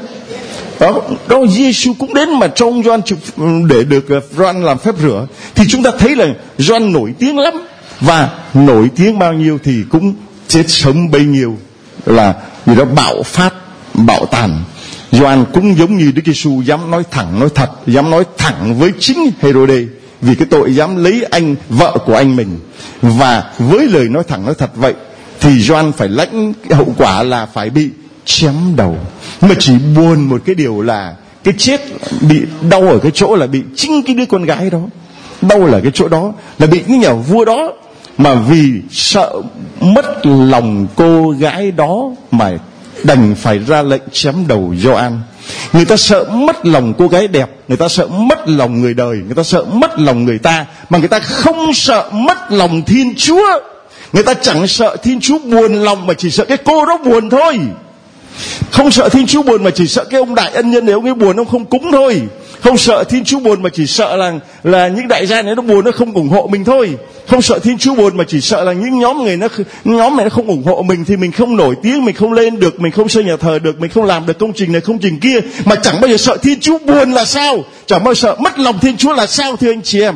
Đó Giêsu cũng đến mà cho ông Gioan để được Gioan làm phép rửa. Thì chúng ta thấy là Gioan nổi tiếng lắm, và nổi tiếng bao nhiêu thì cũng chết sớm bấy nhiêu, là vì đó bạo phát, bạo tàn. Gioan cũng giống như Đức Giêsu dám nói thẳng, nói thật, dám nói thẳng với chính Hêrôđê vì cái tội dám lấy vợ của anh mình. Và với lời nói thẳng nói thật vậy thì Gioan phải lãnh hậu quả là phải bị chém đầu. Nhưng mà chỉ buồn một cái điều là cái chết bị đau ở cái chỗ là bị chính cái đứa con gái đó. Đau là cái chỗ đó, là bị cái nhà vua đó, mà vì sợ mất lòng cô gái đó mà đành phải ra lệnh chém đầu Gioan. Người ta sợ mất lòng cô gái đẹp, người ta sợ mất lòng người đời, người ta sợ mất lòng người ta, mà người ta không sợ mất lòng Thiên Chúa. Người ta chẳng sợ Thiên Chúa buồn lòng, mà chỉ sợ cái cô đó buồn thôi. Không sợ Thiên Chúa buồn mà chỉ sợ cái ông đại ân nhân này ông ấy buồn, ông không cúng thôi. Không sợ Thiên Chúa buồn mà chỉ sợ là những đại gia này nó buồn, nó không ủng hộ mình thôi. Không sợ Thiên Chúa buồn mà chỉ sợ là những nhóm này nó không ủng hộ mình thì mình không nổi tiếng, mình không lên được, mình không xây nhà thờ được, mình không làm được công trình này công trình kia. Mà chẳng bao giờ sợ Thiên Chúa buồn là sao? Chẳng bao giờ sợ mất lòng Thiên Chúa là sao, thưa anh chị em?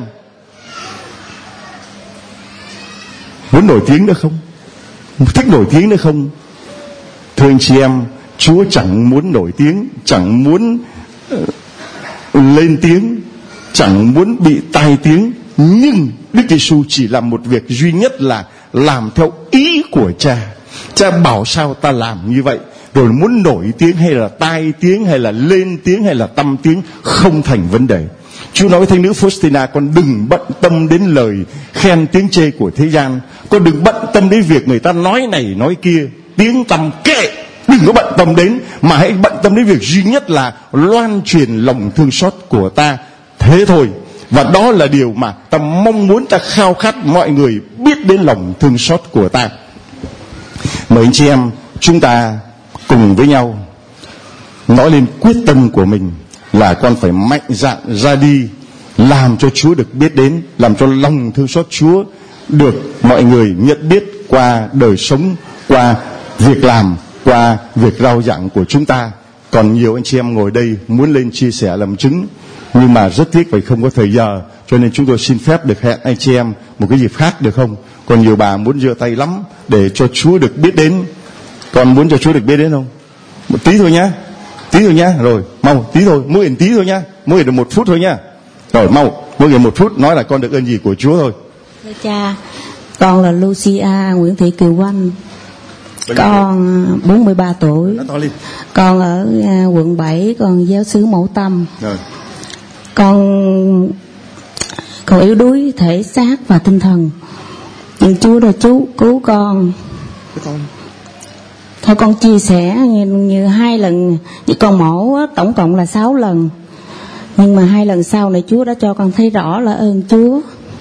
Muốn nổi tiếng nữa không? Thích nổi tiếng nữa không? Thưa anh chị em, Chúa chẳng muốn nổi tiếng, chẳng muốn lên tiếng, chẳng muốn bị tai tiếng, nhưng Đức Giêsu chỉ làm một việc duy nhất là làm theo ý của Cha. Cha bảo sao ta làm như vậy. Rồi muốn nổi tiếng hay là tai tiếng hay là lên tiếng hay là tăm tiếng không thành vấn đề. Chúa nói với thánh nữ Faustina, con đừng bận tâm đến lời khen tiếng chê của thế gian, con đừng bận tâm đến việc người ta nói này nói kia, tiếng tăm kệ, đừng có bận tâm đến, mà hãy bận tâm đến việc duy nhất là loan truyền lòng thương xót của ta. Thế thôi. Và đó là điều mà ta mong muốn, ta khao khát mọi người biết đến lòng thương xót của ta. Mời anh chị em chúng ta cùng với nhau nói lên quyết tâm của mình là con phải mạnh dạn ra đi, làm cho Chúa được biết đến, làm cho lòng thương xót Chúa được mọi người nhận biết qua đời sống, qua việc làm, qua việc rao giảng của chúng ta. Còn nhiều anh chị em ngồi đây muốn lên chia sẻ làm chứng, nhưng mà rất tiếc vì không có thời giờ, cho nên chúng tôi xin phép được hẹn anh chị em một cái dịp khác được không? Còn nhiều bà muốn giơ tay lắm để cho Chúa được biết đến. Con muốn cho Chúa được biết đến không? Một tí thôi nhá. Tí thôi nhá. Rồi, mau, tí thôi. Mỗi người tí thôi nhá. Mỗi người được 1 phút thôi nhá. Rồi, mau. Mỗi người 1 phút nói là con được ơn gì của Chúa thôi. Thưa cha, con là Lucia Nguyễn Thị Kiều Oanh. Con 43 tuổi. Con ở quận 7, con giáo xứ Mẫu Tâm. Rồi. Con yếu đuối thể xác và tinh thần, nhưng Chúa đã cứu con. Thôi con chia sẻ như 2 lần với con mổ á, tổng cộng là 6 lần. Nhưng mà 2 lần sau này Chúa đã cho con thấy rõ là ơn Chúa.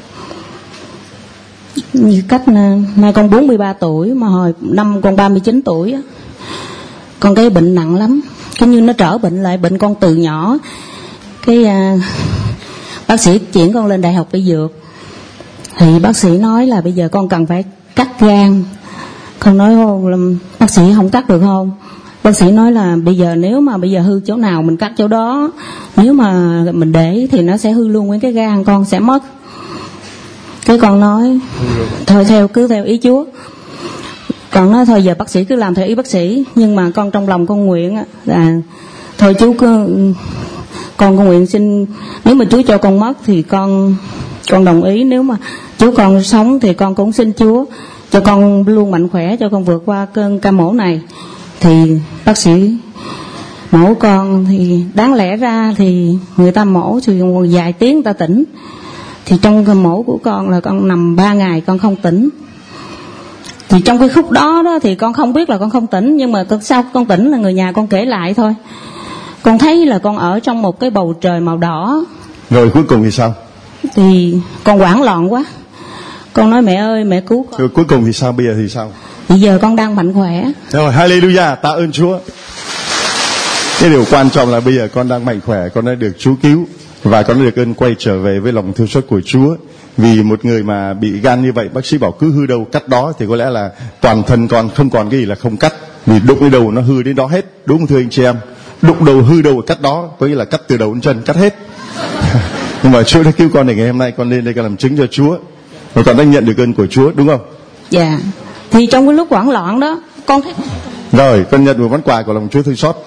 Như cách nay con 43 tuổi mà hồi năm con 39 tuổi á, con cái bệnh nặng lắm, cái như nó trở bệnh lại. Bệnh con từ nhỏ, cái bác sĩ chuyển con lên Đại học Y Dược, thì bác sĩ nói là bây giờ con cần phải cắt gan. Con nói bác sĩ không cắt được không? Bác sĩ nói là bây giờ nếu mà bây giờ hư chỗ nào mình cắt chỗ đó, nếu mà mình để thì nó sẽ hư luôn nguyên cái gan, con sẽ mất. Cái con nói thôi cứ theo ý Chúa. Con nói thôi giờ bác sĩ cứ làm theo ý bác sĩ, nhưng mà con trong lòng con nguyện là thôi Chúa con nguyện xin, nếu mà Chúa cho con mất thì con đồng ý, nếu mà Chúa con sống thì con cũng xin Chúa cho con luôn mạnh khỏe, cho con vượt qua cơn ca mổ này. Thì bác sĩ mổ con thì đáng lẽ ra thì người ta mổ thì vài tiếng người ta tỉnh, thì trong cái mổ của con là con nằm 3 ngày con không tỉnh. Thì trong cái khúc đó thì con không biết là con không tỉnh, nhưng mà sau con tỉnh là người nhà con kể lại thôi. Con thấy là con ở trong một cái bầu trời màu đỏ. Rồi cuối cùng thì sao? Thì con hoảng loạn quá. Con nói mẹ ơi, mẹ cứu con. Rồi cuối cùng thì sao? Bây giờ thì sao? Bây giờ con đang mạnh khỏe. Rồi, hallelujah, tạ ơn Chúa. Cái điều quan trọng là bây giờ con đang mạnh khỏe, con đã được Chúa cứu, và con đã được ơn quay trở về với lòng thương xót của Chúa. Vì một người mà bị gan như vậy, bác sĩ bảo cứ hư đâu cắt đó, thì có lẽ là toàn thân con không còn cái gì là không cắt. Vì đụng cái đầu nó hư đến đó hết, đúng không thưa anh chị em? Đụng đầu hư đầu cắt đó, có nghĩa là cắt từ đầu đến chân, cắt hết. Nhưng mà Chúa đã cứu con để ngày hôm nay con lên đây con làm chứng cho Chúa, và con đã nhận được ơn của Chúa, đúng không? Dạ. Thì trong cái lúc hoảng loạn đó, con thấy... Rồi, con nhận một món quà của lòng Chúa thương xót.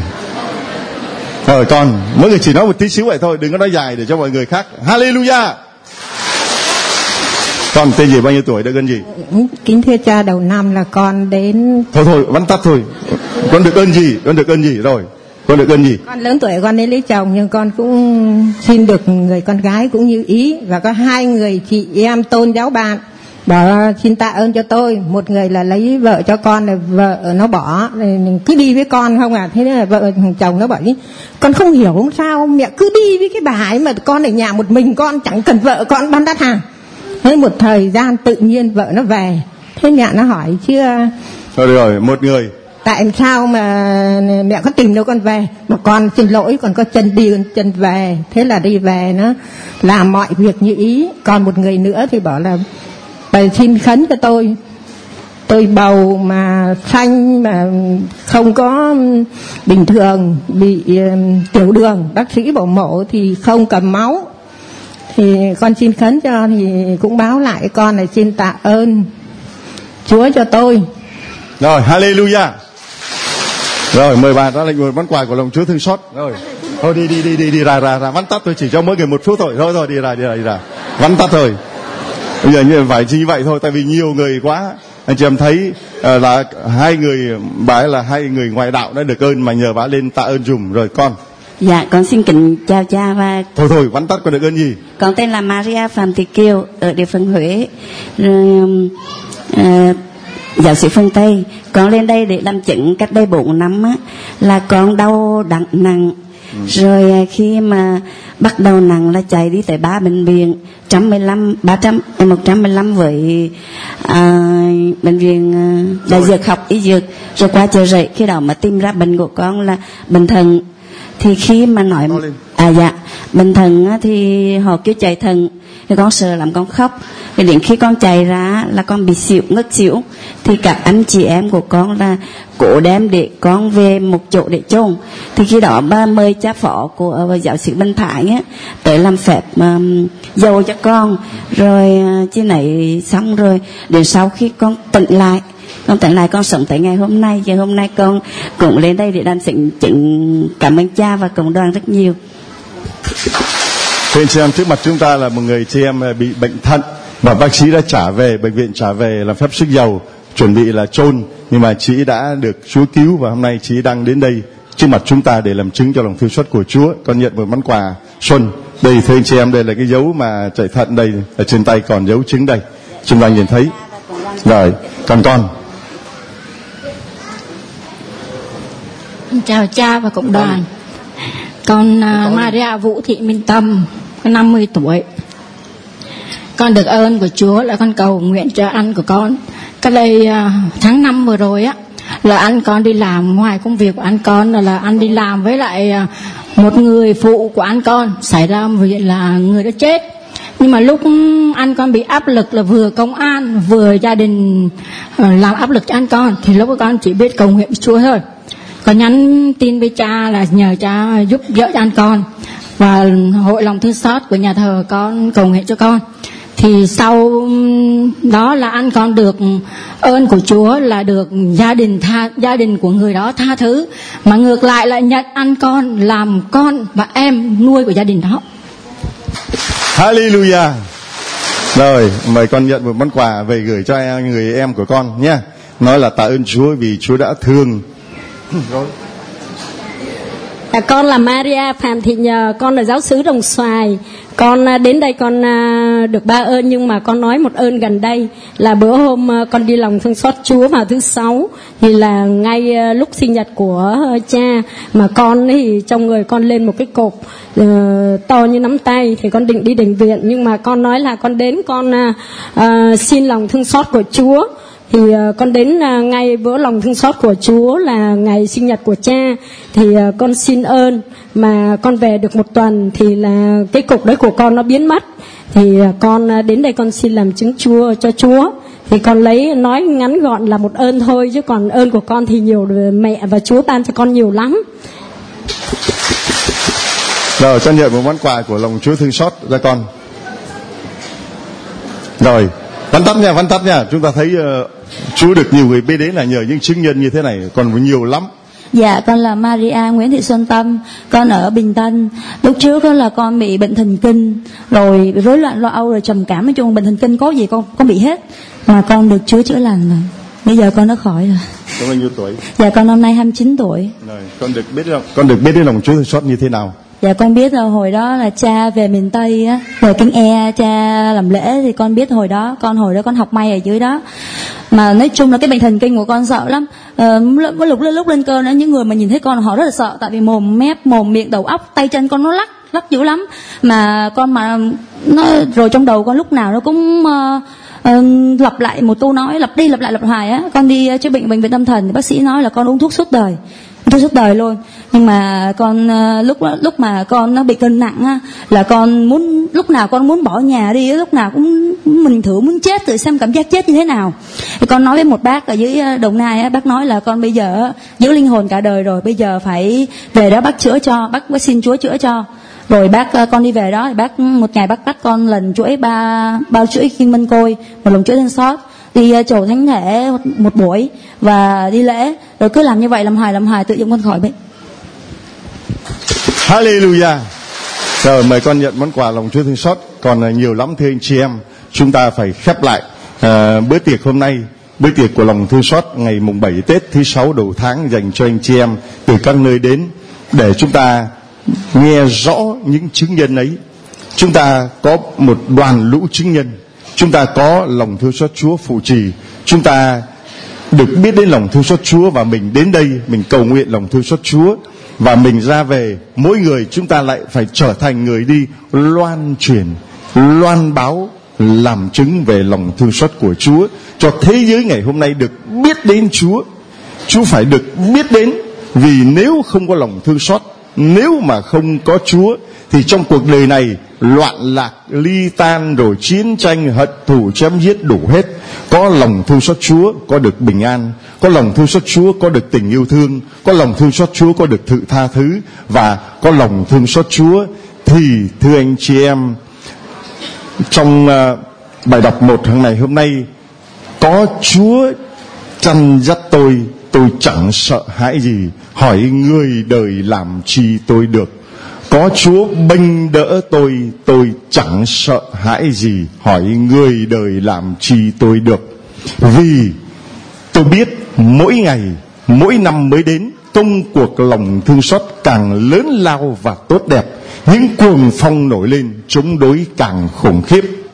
Rồi con, mỗi người chỉ nói một tí xíu vậy thôi, đừng có nói dài để cho mọi người khác. Hallelujah. Con tên gì, bao nhiêu tuổi, được ơn gì? Kính thưa cha, đầu năm là con đến... Thôi, vắn tắt thôi. Con được ơn gì? Con được ơn gì? Rồi, con được ơn gì? Con lớn tuổi con đến lấy chồng, nhưng con cũng xin được người con gái cũng như ý. Và có 2 người chị em tôn giáo bạn bảo xin tạ ơn cho tôi. Một người là lấy vợ cho con, là vợ nó bỏ, cứ đi với con không à. Thế nên là vợ chồng nó bảo đi, con không hiểu sao mẹ cứ đi với cái bà ấy mà con ở nhà một mình, con chẳng cần vợ con bán đắt hàng. Thế một thời gian tự nhiên vợ nó về. Thế mẹ nó hỏi chưa rồi một người tại sao mà mẹ có tìm đâu con về, mà con xin lỗi, con có chân đi chân về. Thế là đi về nó làm mọi việc như ý. Còn một người nữa thì bảo là bà xin khấn cho tôi bầu mà xanh mà không có bình thường, bị tiểu đường, bác sĩ bảo mổ thì không cầm máu. Thì con xin khấn cho, thì cũng báo lại con là xin tạ ơn Chúa cho tôi. Rồi, hallelujah. Rồi, mời bà ra lệnh một món quà của lòng Chúa thương xót. Rồi, thôi đi ra vắn tắt thôi, chỉ cho mỗi người 1 phút thôi. Thôi đi ra, vắn tắt thôi. Bây giờ như phải như vậy thôi, tại vì nhiều người quá. Anh chị em thấy là 2 người, bà ấy là 2 người ngoại đạo đã được ơn, mà nhờ bà lên tạ ơn dùm. Rồi con. Dạ, con xin kính chào cha và... Thôi, vắn tắt con được ơn gì? Con tên là Maria Phạm Thị Kiều, ở địa phận Huế. Giáo sĩ phương Tây. Con lên đây để làm chứng cách đây 4 năm á, là con đau nặng. Rồi khi mà bắt đầu nặng là chạy đi tới 3 bệnh viện, 115 với bệnh viện Đại Dược học Y Dược, rồi qua Chợ Rẫy. Khi đó mà tìm ra bệnh của con là bệnh thận. Thì khi mà nói bệnh thận á, thì họ kêu chạy thận, thì con sợ lắm, con khóc. Thì đến khi con chạy ra là con bị ngất xỉu. Thì các anh chị em của con là cố đem để con về một chỗ để chôn. Thì khi đó ba mời cha phó của giáo sĩ Bình Thái á, tới làm phép dầu cho con. Rồi chi này xong rồi, đến sau khi con tỉnh lại Con tưởng lại con sống tới ngày hôm nay, chứ hôm nay con cũng lên đây để đàn chứng cảm ơn cha và cộng đoàn rất nhiều. Thưa anh chị em, trước mặt chúng ta là một người chị em bị bệnh thận và bác sĩ đã trả về, bệnh viện trả về làm phép sức dầu, chuẩn bị là chôn, nhưng mà chị đã được Chúa cứu và hôm nay chị đang đến đây trước mặt chúng ta để làm chứng cho lòng thương xót của Chúa. Con nhận một món quà xuân. Đây thưa anh chị em, đây là cái dấu mà chạy thận đây, ở trên tay còn dấu chứng đây. Chúng ta nhìn thấy. Rồi, còn con. Chào cha và cộng đoàn. Con Maria Vũ Thị Minh Tâm, con 50 tuổi. Con được ơn của Chúa là con cầu nguyện cho anh của con. Cái đây tháng 5 vừa rồi á, là anh con đi làm, ngoài công việc của anh con là anh đi làm với lại một người phụ của anh con, xảy ra một việc là người đã chết. Nhưng mà lúc anh con bị áp lực là vừa công an vừa gia đình làm áp lực cho anh con, thì lúc con chỉ biết cầu nguyện với Chúa thôi. Còn nhắn tin với cha là nhờ cha giúp đỡ cho anh con, và hội lòng thương xót của nhà thờ con cầu nguyện cho con. Thì sau đó là anh con được ơn của Chúa là được gia đình của người đó tha thứ, mà ngược lại lại nhận anh con làm con và em nuôi của gia đình đó. Hallelujah. Rồi, mời con nhận một món quà về gửi cho người em của con nhé. Nói là tạ ơn Chúa vì Chúa đã thương. Rồi. Con là Maria Phạm Thị Nhờ, con là giáo xứ Đồng Xoài. Con đến đây con được 3 ơn, nhưng mà con nói một ơn gần đây là bữa hôm con đi lòng thương xót Chúa vào thứ 6, thì là ngay lúc sinh nhật của cha, mà con thì trong người con lên một cái cục to như nắm tay, thì con định đi bệnh viện, nhưng mà con nói là con đến con xin lòng thương xót của Chúa. Thì con đến ngay bữa lòng thương xót của Chúa là ngày sinh nhật của cha, thì con xin ơn mà con về được 1 tuần thì là cái cục đấy của con nó biến mất. Thì con đến đây con xin làm chứng Chúa cho Chúa. Thì con nói ngắn gọn là một ơn thôi, chứ còn ơn của con thì nhiều, mẹ và Chúa ban cho con nhiều lắm. Rồi, con nhận một món quà của lòng Chúa thương xót ra con. Rồi, văn tắt nha. Chúng ta thấy Chúa được nhiều người biết đến là nhờ những chứng nhân như thế này, còn nhiều lắm. Dạ, con là Maria Nguyễn Thị Xuân Tâm, con ở Bình Tân. Lúc trước đó là con bị bệnh thần kinh, rồi rối loạn lo âu, rồi trầm cảm, nói chung bệnh thần kinh có gì con bị hết, mà con được Chúa chữa lành rồi. Bây giờ con đã khỏi rồi. Con bao nhiêu tuổi? Dạ, con năm nay 29 tuổi. Rồi, con được biết đến lòng Chúa thương xót như thế nào? Dạ, con biết là hồi đó là cha về miền Tây á, rồi Kinh E cha làm lễ, thì con biết hồi đó con học may ở dưới đó. Mà nói chung là cái bệnh thần kinh của con sợ lắm. Lúc lên cơn đó, những người mà nhìn thấy con họ rất là sợ, tại vì mồm miệng đầu óc tay chân con nó lắc dữ lắm. Mà nó rồi trong đầu con lúc nào nó cũng lặp lại một câu nói, lặp đi lặp lại lặp hoài á. Con đi chữa bệnh viện tâm thần thì bác sĩ nói là con uống thuốc suốt đời luôn. Nhưng mà con lúc mà con nó bị cân nặng á, là con muốn lúc nào con muốn bỏ nhà đi, lúc nào cũng mình thử muốn chết thử xem cảm giác chết như thế nào. Thì con nói với một bác ở dưới Đồng Nai á, bác nói là con bây giờ giữ linh hồn cả đời rồi, bây giờ phải về đó bác chữa cho, bác xin Chúa chữa cho. Rồi con đi về đó thì bác một ngày bác bắt con lần chuỗi bao chuỗi Kinh Mân Côi, một lần chuỗi Thương Xót, đi chầu thánh thể một buổi và đi lễ, rồi cứ làm như vậy làm hoài tự nhiên con khỏi bệnh. Hallelujah. Rồi, mời con nhận món quà lòng Chúa thương xót. Còn nhiều lắm thưa anh chị em, chúng ta phải khép lại bữa tiệc hôm nay, bữa tiệc của lòng thương xót ngày mùng 7 Tết thứ 6 đầu tháng, dành cho anh chị em từ các nơi đến, để chúng ta nghe rõ những chứng nhân ấy. Chúng ta có một đoàn lũ chứng nhân, chúng ta có lòng thương xót Chúa phụ trì, chúng ta được biết đến lòng thương xót Chúa, và mình đến đây mình cầu nguyện lòng thương xót Chúa, và mình ra về, mỗi người chúng ta lại phải trở thành người đi loan truyền, loan báo, làm chứng về lòng thương xót của Chúa, cho thế giới ngày hôm nay được biết đến Chúa. Chúa phải được biết đến, vì nếu không có lòng thương xót, nếu mà không có Chúa, thì trong cuộc đời này loạn lạc, ly tan, rồi chiến tranh, hận thù, chém giết đủ hết. Có lòng thương xót Chúa có được bình an, có lòng thương xót Chúa có được tình yêu thương, có lòng thương xót Chúa có được sự tha thứ, và có lòng thương xót Chúa thì thưa anh chị em, trong bài đọc 1 hàng ngày hôm nay, có Chúa chăn dắt tôi chẳng sợ hãi gì. Hỏi người đời làm chi tôi được. Có Chúa bênh đỡ tôi chẳng sợ hãi gì. Hỏi người đời làm chi tôi được. Vì tôi biết mỗi ngày, mỗi năm mới đến, công cuộc lòng thương xót càng lớn lao và tốt đẹp. Những cuồng phong nổi lên chống đối càng khủng khiếp.